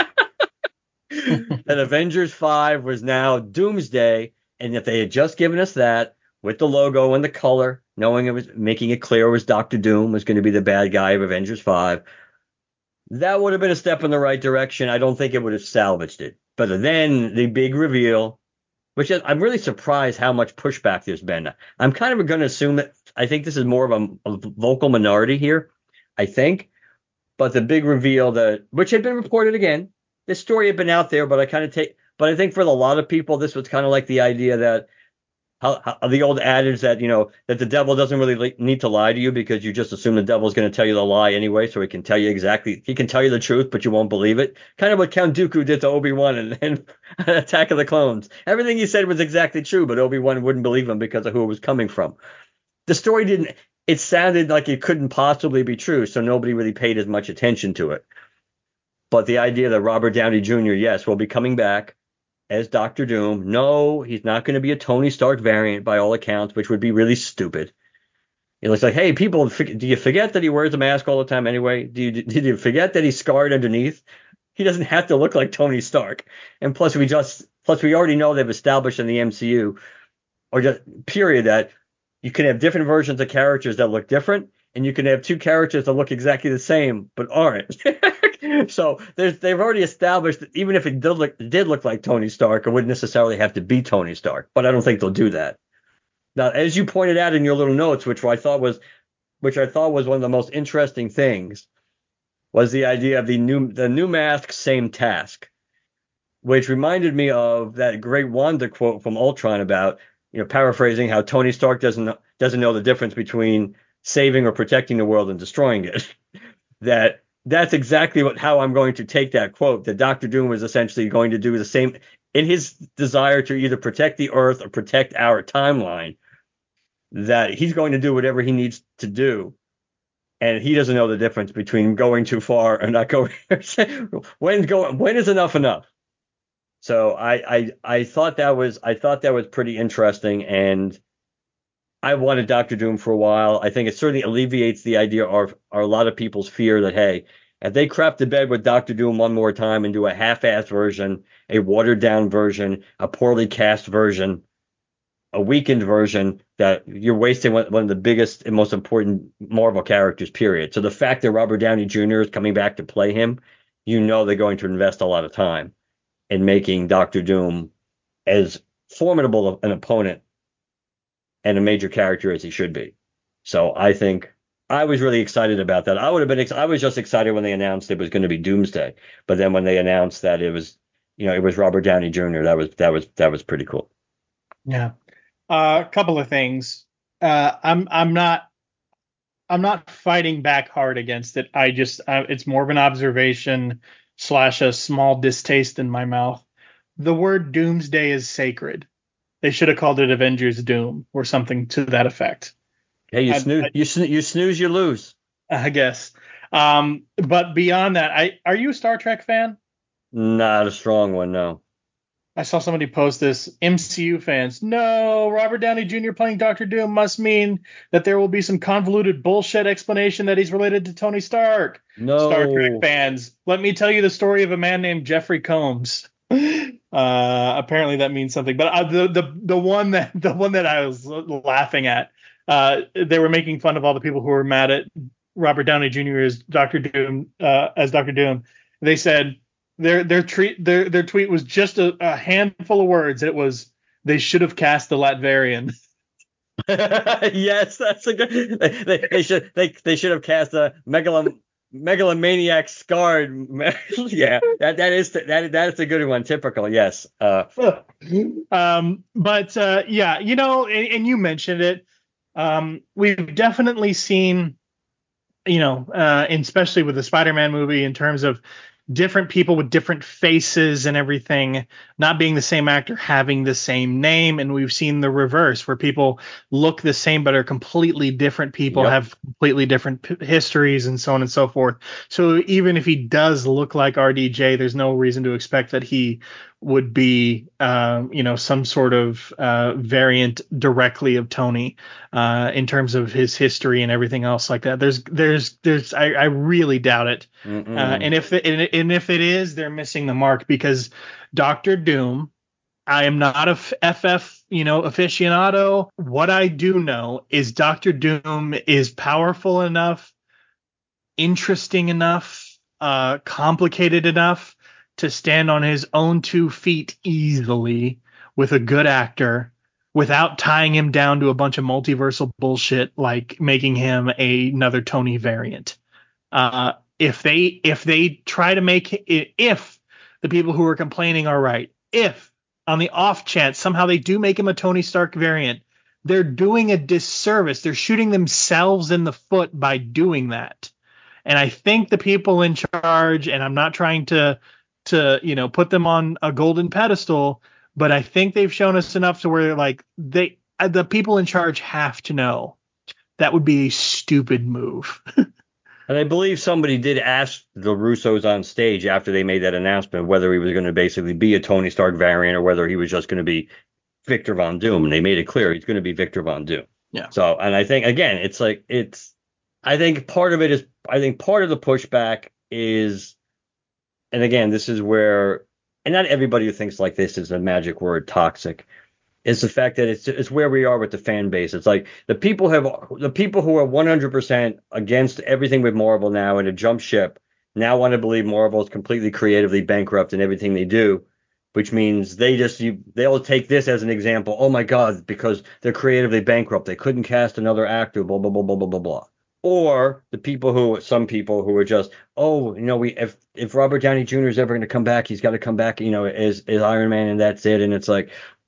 That Avengers 5 was now Doomsday, and if they had just given us that with the logo and the color, knowing it was making it clear it was Doctor Doom was going to be the bad guy of Avengers 5, that would have been a step in the right direction. I don't think it would have salvaged it. But then the big reveal, which is, I'm really surprised how much pushback there's been. I'm kind of going to assume that I think this is more of a vocal minority here, I think. But the big reveal which had been reported again, this story had been out there, but I think for a lot of people, this was kind of like the idea that how the old adage that, that the devil doesn't really need to lie to you because you just assume the devil's going to tell you the lie anyway, so he can tell you the truth, but you won't believe it. Kind of what Count Dooku did to Obi-Wan and Attack of the Clones. Everything he said was exactly true, but Obi-Wan wouldn't believe him because of who it was coming from. The story it sounded like it couldn't possibly be true, so nobody really paid as much attention to it. But the idea that Robert Downey Jr., yes, will be coming back as Doctor Doom. No, he's not going to be a Tony Stark variant by all accounts, which would be really stupid. It looks like, hey, people, do you forget that he wears a mask all the time anyway? Did you forget that he's scarred underneath? He doesn't have to look like Tony Stark. And plus we already know they've established in the MCU, or just period, that you can have different versions of characters that look different, and you can have two characters that look exactly the same but aren't. So they've already established that even if it did look like Tony Stark, it wouldn't necessarily have to be Tony Stark. But I don't think they'll do that. Now, as you pointed out in your little notes, which I thought was one of the most interesting things, was the idea of the new mask, same task, which reminded me of that great Wanda quote from Ultron about, paraphrasing, how Tony Stark doesn't know the difference between saving or protecting the world and destroying it. That's exactly how I'm going to take that quote, that Doctor Doom is essentially going to do the same in his desire to either protect the Earth or protect our timeline, that he's going to do whatever he needs to do. And he doesn't know the difference between going too far and not going. When is enough? So I thought that was pretty interesting, and I wanted Doctor Doom for a while. I think it certainly alleviates the idea of a lot of people's fear that, hey, if they crap the bed with Doctor Doom one more time and do a half-assed version, a watered-down version, a poorly cast version, a weakened version, that you're wasting one of the biggest and most important Marvel characters, period. So the fact that Robert Downey Jr. is coming back to play him, they're going to invest a lot of time in making Doctor Doom as formidable an opponent and a major character as he should be. So I think I was really excited about that. I was just excited when they announced it was going to be Doomsday, but then when they announced that it was Robert Downey Jr., that was pretty cool. Yeah. A couple of things. I'm not fighting back hard against it. It's more of an observation / a small distaste in my mouth. The word Doomsday is sacred. They should have called it Avengers Doom or something to that effect. Hey, you snooze, you lose, I guess. But beyond that, are you a Star Trek fan? Not a strong one, no. I saw somebody post this. MCU fans, no, Robert Downey Jr. playing Doctor Doom must mean that there will be some convoluted bullshit explanation that he's related to Tony Stark. No. Star Trek fans, let me tell you the story of a man named Jeffrey Combs. Apparently that means something. But the one that I was laughing at, they were making fun of all the people who were mad at Robert Downey Jr. as Doctor Doom. They said their tweet was just a handful of words. It was, they should have cast the Latverian. Yes, that's a good. They should have cast a megalomaniac scarred. Yeah, that is a good one. Typical, yes. But yeah, and you mentioned it. We've definitely seen, especially with the Spider-Man movie, in terms of different people with different faces and everything not being the same actor having the same name, and we've seen the reverse where people look the same but are completely different people. Yep. Have completely different histories and so on and so forth. So even if he does look like RDJ, there's no reason to expect that he would be some sort of variant directly of Tony in terms of his history and everything else like that. I really doubt it. And if it is, they're missing the mark, because Doctor Doom, I am not a FF aficionado. What I do know is Doctor Doom is powerful enough, interesting enough, complicated enough to stand on his own 2 feet easily with a good actor, without tying him down to a bunch of multiversal bullshit like making him another Tony variant. If they try to make it, if the people who are complaining are right, if on the off chance somehow they do make him a Tony Stark variant, they're doing a disservice. They're shooting themselves in the foot by doing that. And I think the people in charge, and I'm not trying to put them on a golden pedestal, but I think they've shown us enough to where like the people in charge have to know that would be a stupid move. And I believe somebody did ask the Russos on stage after they made that announcement whether he was going to basically be a Tony Stark variant or whether he was just going to be Victor Von Doom. And they made it clear he's going to be Victor Von Doom. Yeah. So, and I think, again, I think part of the pushback is, and again, this is where, and not everybody who thinks like this is a magic word, toxic. Is the fact that it's where we are with the fan base. It's like the people who are 100% against everything with Marvel now and a jump ship now want to believe Marvel is completely creatively bankrupt in everything they do, which means they'll take this as an example. Oh my God, because they're creatively bankrupt, they couldn't cast another actor, blah blah blah blah blah blah blah. Or some people who are just, if Robert Downey Jr. is ever going to come back, he's got to come back, as Iron Man, and that's it. And it's like,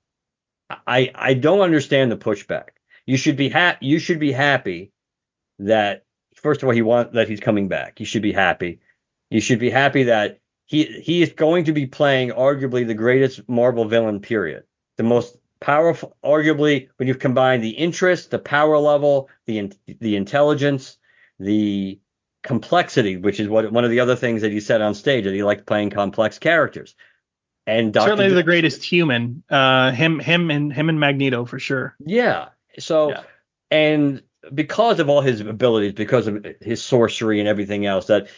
I don't understand the pushback. You should be happy that, first of all, that he's coming back. You should be happy. You should be happy that he is going to be playing arguably the greatest Marvel villain, period. The most powerful, arguably, when you combine the interest, the power level, the intelligence, the complexity, which is one of the other things that he said on stage, that he liked playing complex characters. And certainly the greatest human, him and Magneto for sure. Yeah. So, yeah. And because of all his abilities, because of his sorcery and everything else, that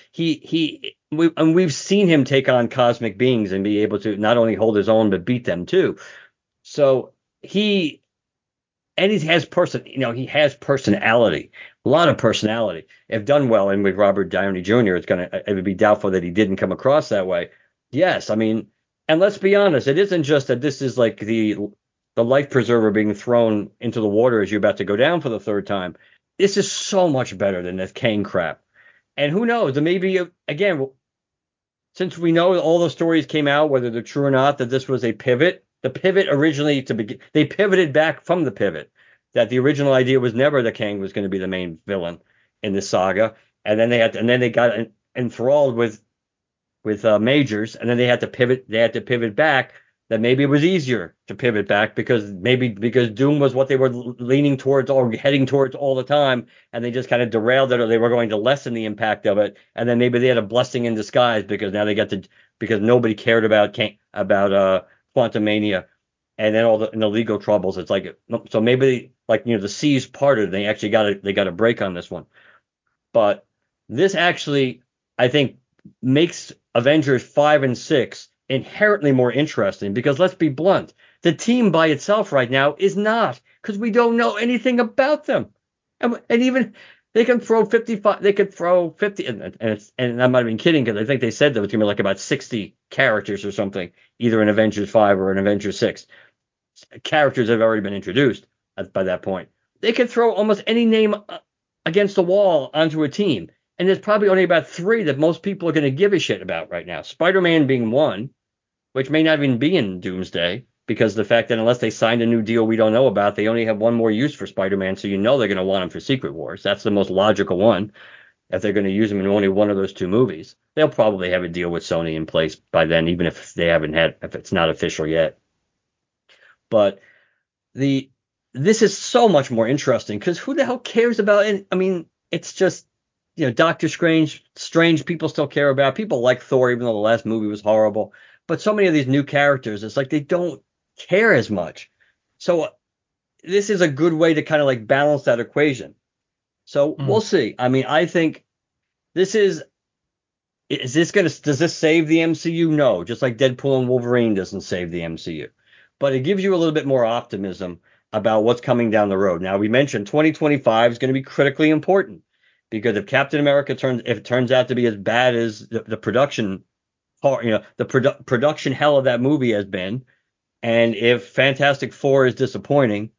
we've seen him take on cosmic beings and be able to not only hold his own but beat them too. So he has personality, a lot of personality. If done well, and with Robert Downey Jr., it would be doubtful that he didn't come across that way. Yes, I mean. And let's be honest, it isn't just that this is like the life preserver being thrown into the water as you're about to go down for the third time. This is so much better than this Kang crap. And who knows, maybe, again, since we know all the stories came out, whether they're true or not, that this was a pivot. The pivot originally, they pivoted back from the pivot. That the original idea was never that Kang was going to be the main villain in this saga. And then they got enthralled with Majors, and then they had to pivot back. That maybe it was easier to pivot back because Doom was what they were leaning towards or heading towards all the time, and they just kind of derailed it, or they were going to lessen the impact of it. And then maybe they had a blessing in disguise because now because nobody cared about Quantumania, and then all the legal troubles. It's like, so maybe the seas parted, and they actually got a break on this one. But this actually, I think, makes Avengers 5 and 6 inherently more interesting, because let's be blunt, the team by itself right now is not, because we don't know anything about them. And even they can throw 55, they could throw 50, and I'm not even kidding, because I think they said there was going to be like about 60 characters or something, either in Avengers 5 or in Avengers 6. Characters have already been introduced by that point. They could throw almost any name against the wall onto a team. And there's probably only about 3 that most people are going to give a shit about right now. Spider-Man being one, which may not even be in Doomsday, because of the fact that unless they signed a new deal we don't know about, they only have one more use for Spider-Man, so they're going to want him for Secret Wars. That's the most logical one, if they're going to use him in only one of those 2 movies. They'll probably have a deal with Sony in place by then, even if if it's not official yet. But this is so much more interesting, because who the hell cares about it? I mean, it's just, Doctor Strange, people still care about. People like Thor, even though the last movie was horrible. But so many of these new characters, it's like they don't care as much. So this is a good way to kind of balance that equation. So we'll see. I mean, I think does this save the MCU? No, just like Deadpool and Wolverine doesn't save the MCU. But it gives you a little bit more optimism about what's coming down the road. Now, we mentioned 2025 is going to be critically important, because if Captain America turns out to be as bad as the production production hell of that movie has been, and if Fantastic Four is disappointing,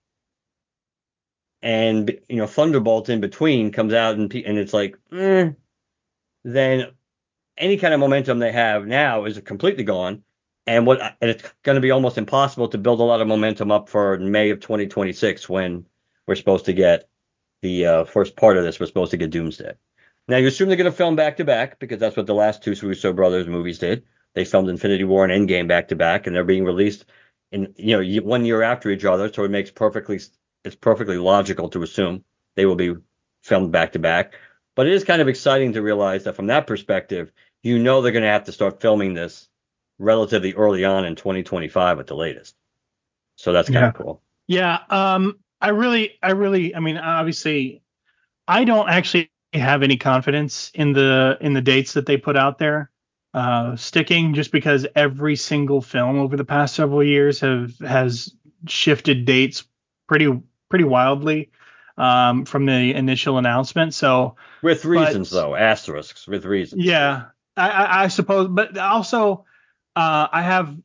and Thunderbolt in between comes out and it's like, then any kind of momentum they have now is completely gone. And it's going to be almost impossible to build a lot of momentum up for May of 2026 when we're supposed to get the first part of this. We're supposed to get Doomsday. Now, you assume they're going to film back to back because that's what the last two Russo brothers movies did. They filmed Infinity War and Endgame back to back, and they're being released in 1 year after each other. So it's perfectly logical to assume they will be filmed back to back. But it is kind of exciting to realize that from that perspective, they're going to have to start filming this relatively early on in 2025 at the latest. So that's kind of cool. Yeah. I mean, obviously, I don't actually have any confidence in the dates that they put out there sticking, just because every single film over the past several years has shifted dates pretty wildly from the initial announcement. So with reasons, though, asterisks with reasons. Yeah, I suppose, but also the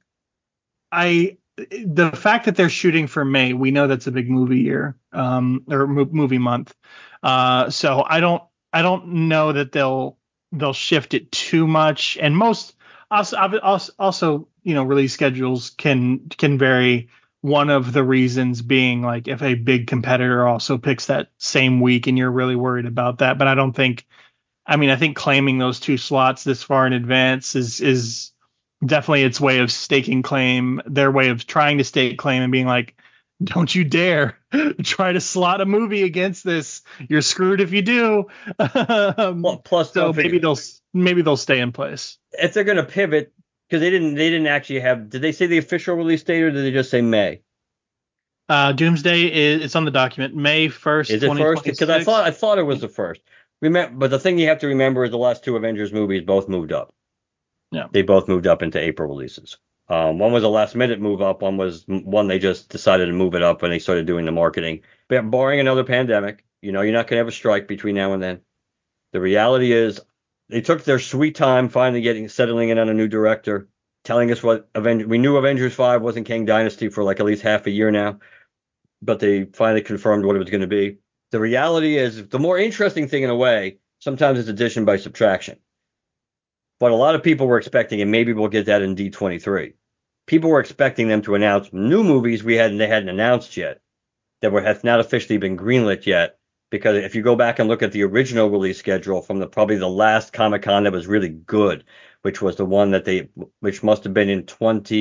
fact that they're shooting for May, we know that's a big movie year, or movie month. So I don't know that they'll shift it too much. And most also, release schedules can vary. One of the reasons being, like, if a big competitor also picks that same week and you're really worried about that. But I think claiming those two slots this far in advance is definitely its way of staking claim, their way of trying to stake claim and being like, don't you dare try to slot a movie against this. You're screwed if you do. Plus, so maybe they'll stay in place. If they're going to pivot, because they didn't actually have, did they say the official release date or did they just say May? Doomsday it's on the document, May 1st. Is it first? Because I thought it was the first. But the thing you have to remember is the last two Avengers movies both moved up. Yeah. They both moved up into April releases. One was a last minute move up. One they just decided to move it up when they started doing the marketing. But barring another pandemic, you're not going to have a strike between now and then. The reality is they took their sweet time finally settling in on a new director, telling us we knew Avengers 5 wasn't Kang Dynasty for like at least half a year now, but they finally confirmed what it was going to be. The reality is the more interesting thing in a way, sometimes it's addition by subtraction. But a lot of people were expecting, and maybe we'll get that in D23. People were expecting them to announce new movies they hadn't announced yet, that have not officially been greenlit yet. Because if you go back and look at the original release schedule from probably the last Comic-Con that was really good, which was the one which must have been in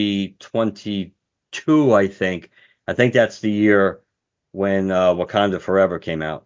2022, I think. I think that's the year when Wakanda Forever came out.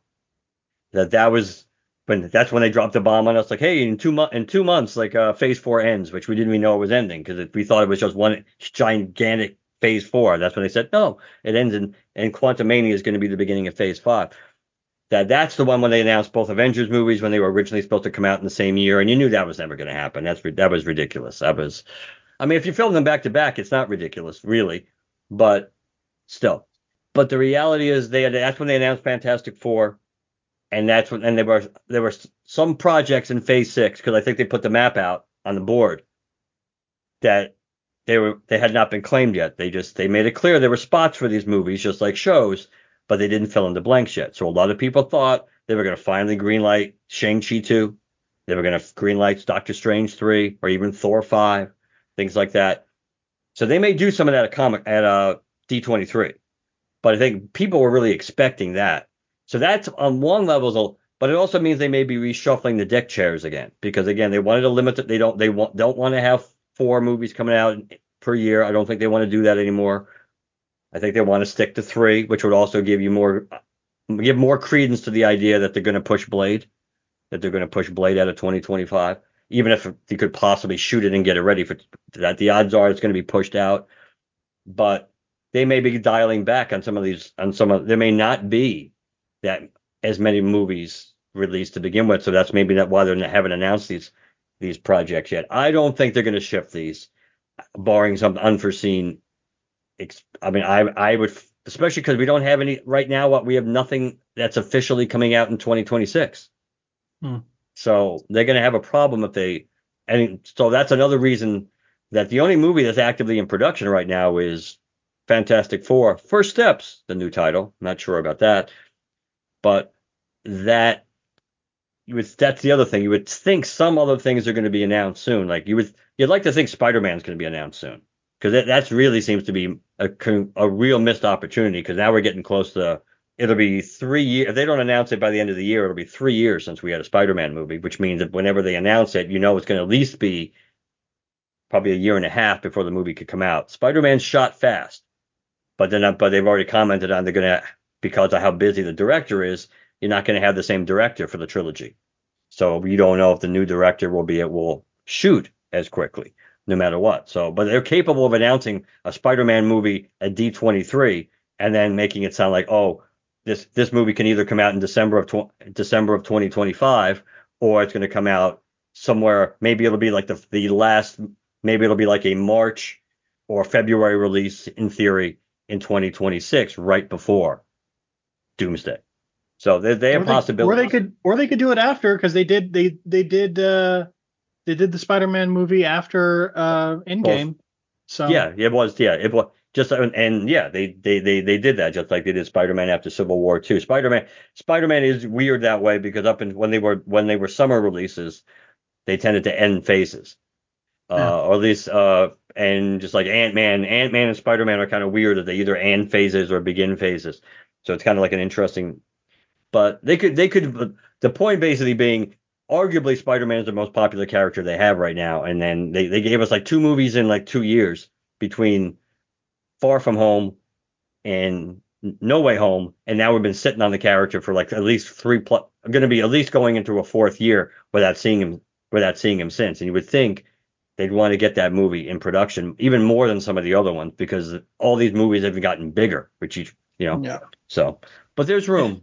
That's when they dropped the bomb on us, like, hey, in 2 months, like Phase 4 ends, which we didn't even know it was ending because we thought it was just one gigantic Phase 4. That's when they said no, it ends and Quantumania is going to be the beginning of Phase 5. That's the one when they announced both Avengers movies when they were originally supposed to come out in the same year, and you knew that was never going to happen. That was ridiculous. If you film them back to back, it's not ridiculous, really, but still. But the reality is that's when they announced Fantastic Four. And there were some projects in Phase 6, because I think they put the map out on the board, that they had not been claimed yet. They made it clear there were spots for these movies, just like shows, but they didn't fill in the blanks yet. So a lot of people thought they were going to finally greenlight Shang-Chi 2. They were going to greenlight Doctor Strange 3, or even Thor 5, things like that. So they may do some of that at D23. But I think people were really expecting that. So that's on one level, but it also means they may be reshuffling the deck chairs again, because again, they wanted to limit it. They don't want to have 4 movies coming out per year. I don't think they want to do that anymore. I think they want to stick to 3, which would also give more credence to the idea that they're going to push Blade out of 2025, even if you could possibly shoot it and get it ready for that. The odds are it's going to be pushed out, but they may be dialing back on some of these. There may not be that as many movies released to begin with, so that's maybe not why they haven't announced these projects yet. I don't think they're going to shift these, barring some unforeseen. I would, especially because we don't have any right now. We have nothing that's officially coming out in 2026. So they're going to have a problem and so that's another reason that the only movie that's actively in production right now is Fantastic Four: First Steps, the new title. I'm not sure about that. But that's the other thing. You would think some other things are going to be announced soon. Like you'd like to think Spider-Man's going to be announced soon. because that's really seems to be a real missed opportunity. Because now we're getting close to it'll be 3 years. If they don't announce it by the end of the year, it'll be 3 years since we had a Spider-Man movie, which means that whenever they announce it, it's going to at least be probably a year and a half before the movie could come out. Spider-Man shot fast, but they've already commented on they're going to, because of how busy the director is, you're not going to have the same director for the trilogy. So you don't know if the new director will shoot as quickly, no matter what. So, but they're capable of announcing a Spider-Man movie at D23 and then making it sound like, oh, this movie can either come out in December of 2025, or it's going to come out somewhere. Maybe it'll be like the last. Maybe it'll be like a March or February release in theory in 2026, right before Doomsday. So they have possibilities. Or they could do it after, because they did the Spider-Man movie after Endgame. So yeah, it was just, and yeah, they did that just like they did Spider-Man after Civil War 2. Spider-Man is weird that way because when they were summer releases, they tended to end phases. Or at least and just like Ant-Man and Spider-Man are kind of weird that they either end phases or begin phases. So it's kind of like an interesting, but they could the point basically being arguably Spider-Man is the most popular character they have right now, and then they gave us like 2 movies in like 2 years between Far From Home and No Way Home, and now we've been sitting on the character for like at least going to be at least going into a 4th year without seeing him since. And you would think they'd want to get that movie in production even more than some of the other ones, because all these movies have gotten bigger, which Yeah. So, but there's room.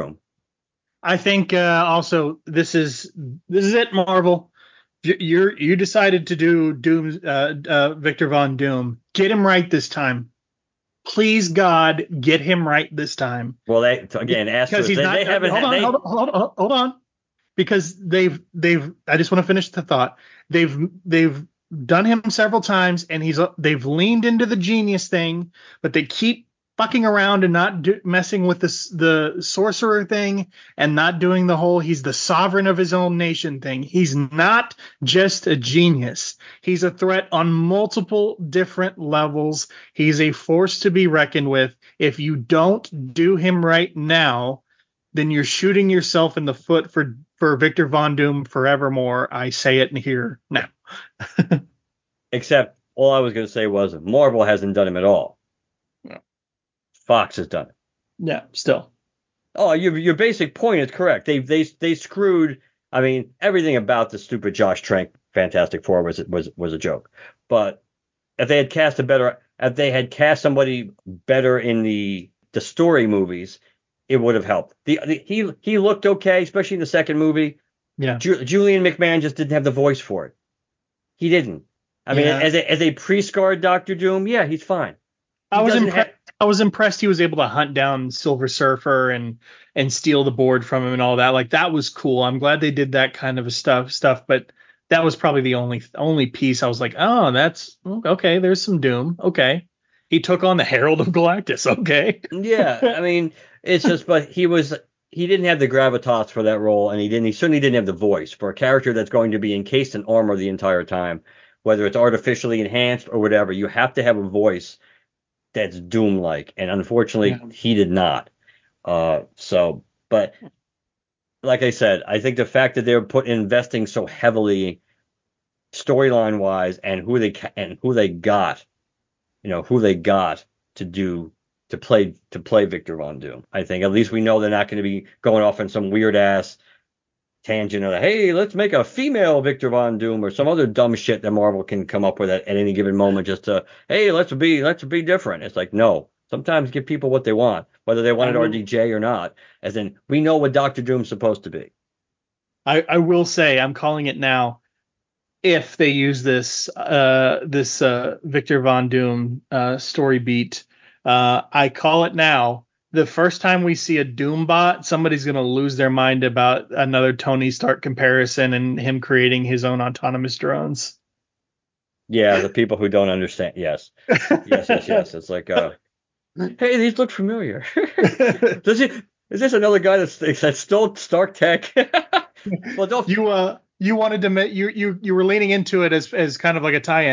I think also this is it, Marvel. You decided to do Doom, Victor Von Doom. Get him right this time. Please, God, get him right this time. Well, because he's not. They haven't. Hold on. Because they've. I just want to finish the thought. They've done him several times, and they've leaned into the genius thing, but they keep fucking around and not messing with the sorcerer thing, and not doing the whole he's the sovereign of his own nation thing. He's not just a genius. He's a threat on multiple different levels. He's a force to be reckoned with. If you don't do him right now, then you're shooting yourself in the foot for Victor Von Doom forevermore. I say it here now. Except all I was going to say was Marvel hasn't done him at all. No. Fox has done it. Yeah, still. Oh, your basic point is correct. They screwed. I mean, everything about the stupid Josh Trank Fantastic Four was a joke. But if they had cast somebody better in the story movies, it would have helped. He looked okay, especially in the second movie. Yeah. Julian McMahon just didn't have the voice for it. He didn't. I mean, as a pre-scarred Doctor Doom, yeah, he's fine. I was impressed he was able to hunt down Silver Surfer and steal the board from him and all that. Like, that was cool. I'm glad they did that kind of stuff, but that was probably the only piece I was like, oh, that's okay. There's some Doom. Okay. He took on the Herald of Galactus. Okay. Yeah. I mean, it's just, but he didn't have the gravitas for that role, and he certainly didn't have the voice for a character that's going to be encased in armor the entire time, whether it's artificially enhanced or whatever. You have to have a voice that's Doom-like, and unfortunately, he did not. But like I said, I think the fact that they're investing so heavily storyline-wise, and who they got to play Victor Von Doom. I think at least we know they're not going to be going off on some weird ass tangent of, hey, let's make a female Victor Von Doom or some other dumb shit that Marvel can come up with at any given moment, just to, hey, let's be different. It's like, no, sometimes give people what they want, whether they wanted RDJ or not, as in we know what Doctor Doom's supposed to be. I will say, I'm calling it now. If they use this Victor Von Doom story beat, I call it now. The first time we see a Doombot, somebody's going to lose their mind about another Tony Stark comparison and him creating his own autonomous drones. Yeah, the people who don't understand. Yes. It's like, hey, these look familiar. Is this another guy that stole Stark tech? Well, don't you wanted to you were leaning into it as kind of like a tie-in.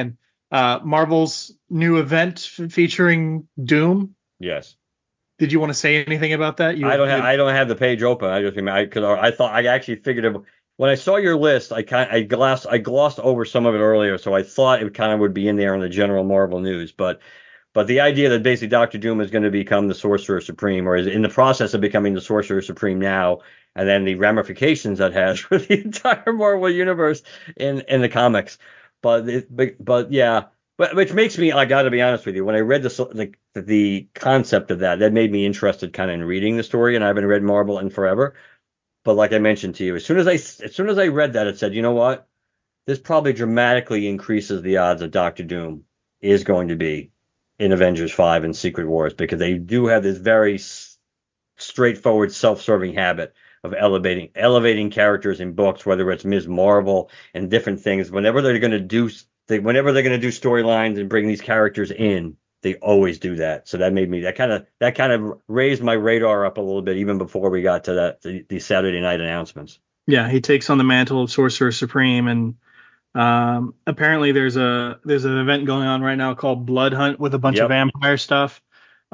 Marvel's new event featuring Doom. Yes. Did you want to say anything about that? I don't have the page open. I just because I thought I actually figured it when I saw your list. I glossed over some of it earlier, so I thought it kind of would be in there in the general Marvel news. But the idea that basically Doctor Doom is going to become the Sorcerer Supreme, or is in the process of becoming the Sorcerer Supreme now, and then the ramifications that has for the entire Marvel universe in the comics. But yeah. But which makes me, I got to be honest with you, when I read the concept of that made me interested kind of in reading the story, and I haven't read Marvel in forever. But like I mentioned to you, as soon as I read that, it said, you know what, this probably dramatically increases the odds that Doctor Doom is going to be in Avengers 5 and Secret Wars, because they do have this very straightforward, self-serving habit of elevating characters in books, whether it's Ms. Marvel and different things. Whenever they're going to do storylines and bring these characters in, they always do that. So that kind of raised my radar up a little bit even before we got to the Saturday night announcements. Yeah, he takes on the mantle of Sorcerer Supreme, and apparently there's an event going on right now called Blood Hunt with a bunch of vampire stuff.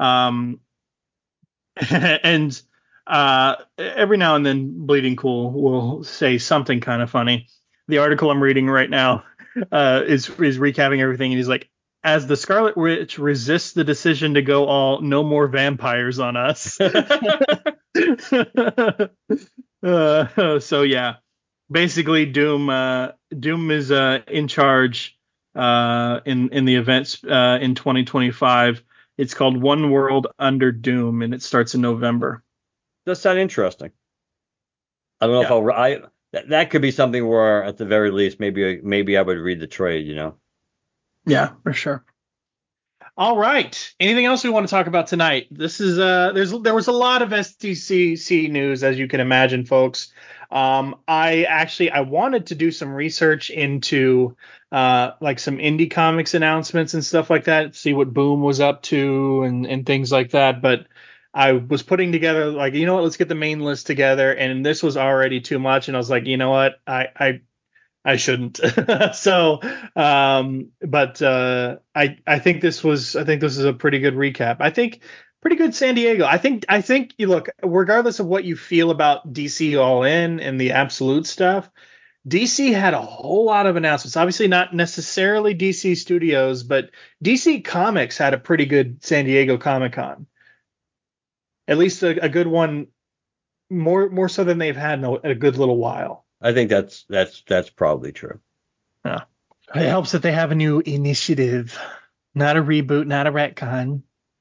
And every now and then Bleeding Cool will say something kind of funny. The article I'm reading right now is recapping everything, and he's like, as the Scarlet Witch resists the decision to go all no more vampires on us. So yeah, basically Doom is in charge in the events in 2025. It's called One World Under Doom, and it starts in November. Does sound interesting. I don't know if that could be something where at the very least maybe I would read the trade, you know. Yeah, for sure. All right. Anything else we want to talk about tonight? This is there was a lot of SDCC news, as you can imagine, folks. I wanted to do some research into like some indie comics announcements and stuff like that, see what Boom was up to and things like that. But I was putting together like, you know what, let's get the main list together, and this was already too much, and I was like, you know what, I shouldn't. So, but I think this is a pretty good recap. I think pretty good San Diego. I think you look, regardless of what you feel about DC All In and the Absolute stuff, DC had a whole lot of announcements. Obviously not necessarily DC Studios, but DC Comics had a pretty good San Diego Comic-Con. At least a good one, more so than they've had in a good little while. I think that's probably true. Yeah. It helps that they have a new initiative, not a reboot, not a retcon.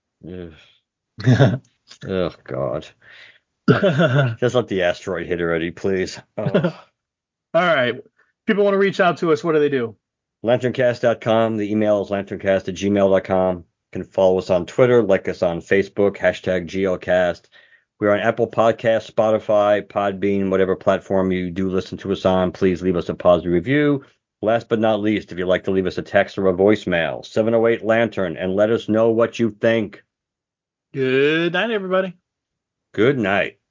Oh God. Just let the asteroid hit already, please. Oh. All right. People want to reach out to us. What do they do? LanternCast.com. The email is lanterncast@gmail.com. You can follow us on Twitter, like us on Facebook, #GLCast. We're on Apple Podcasts, Spotify, Podbean, whatever platform you do listen to us on. Please leave us a positive review. Last but not least, if you'd like to leave us a text or a voicemail, 708-LANTERN, and let us know what you think. Good night, everybody. Good night.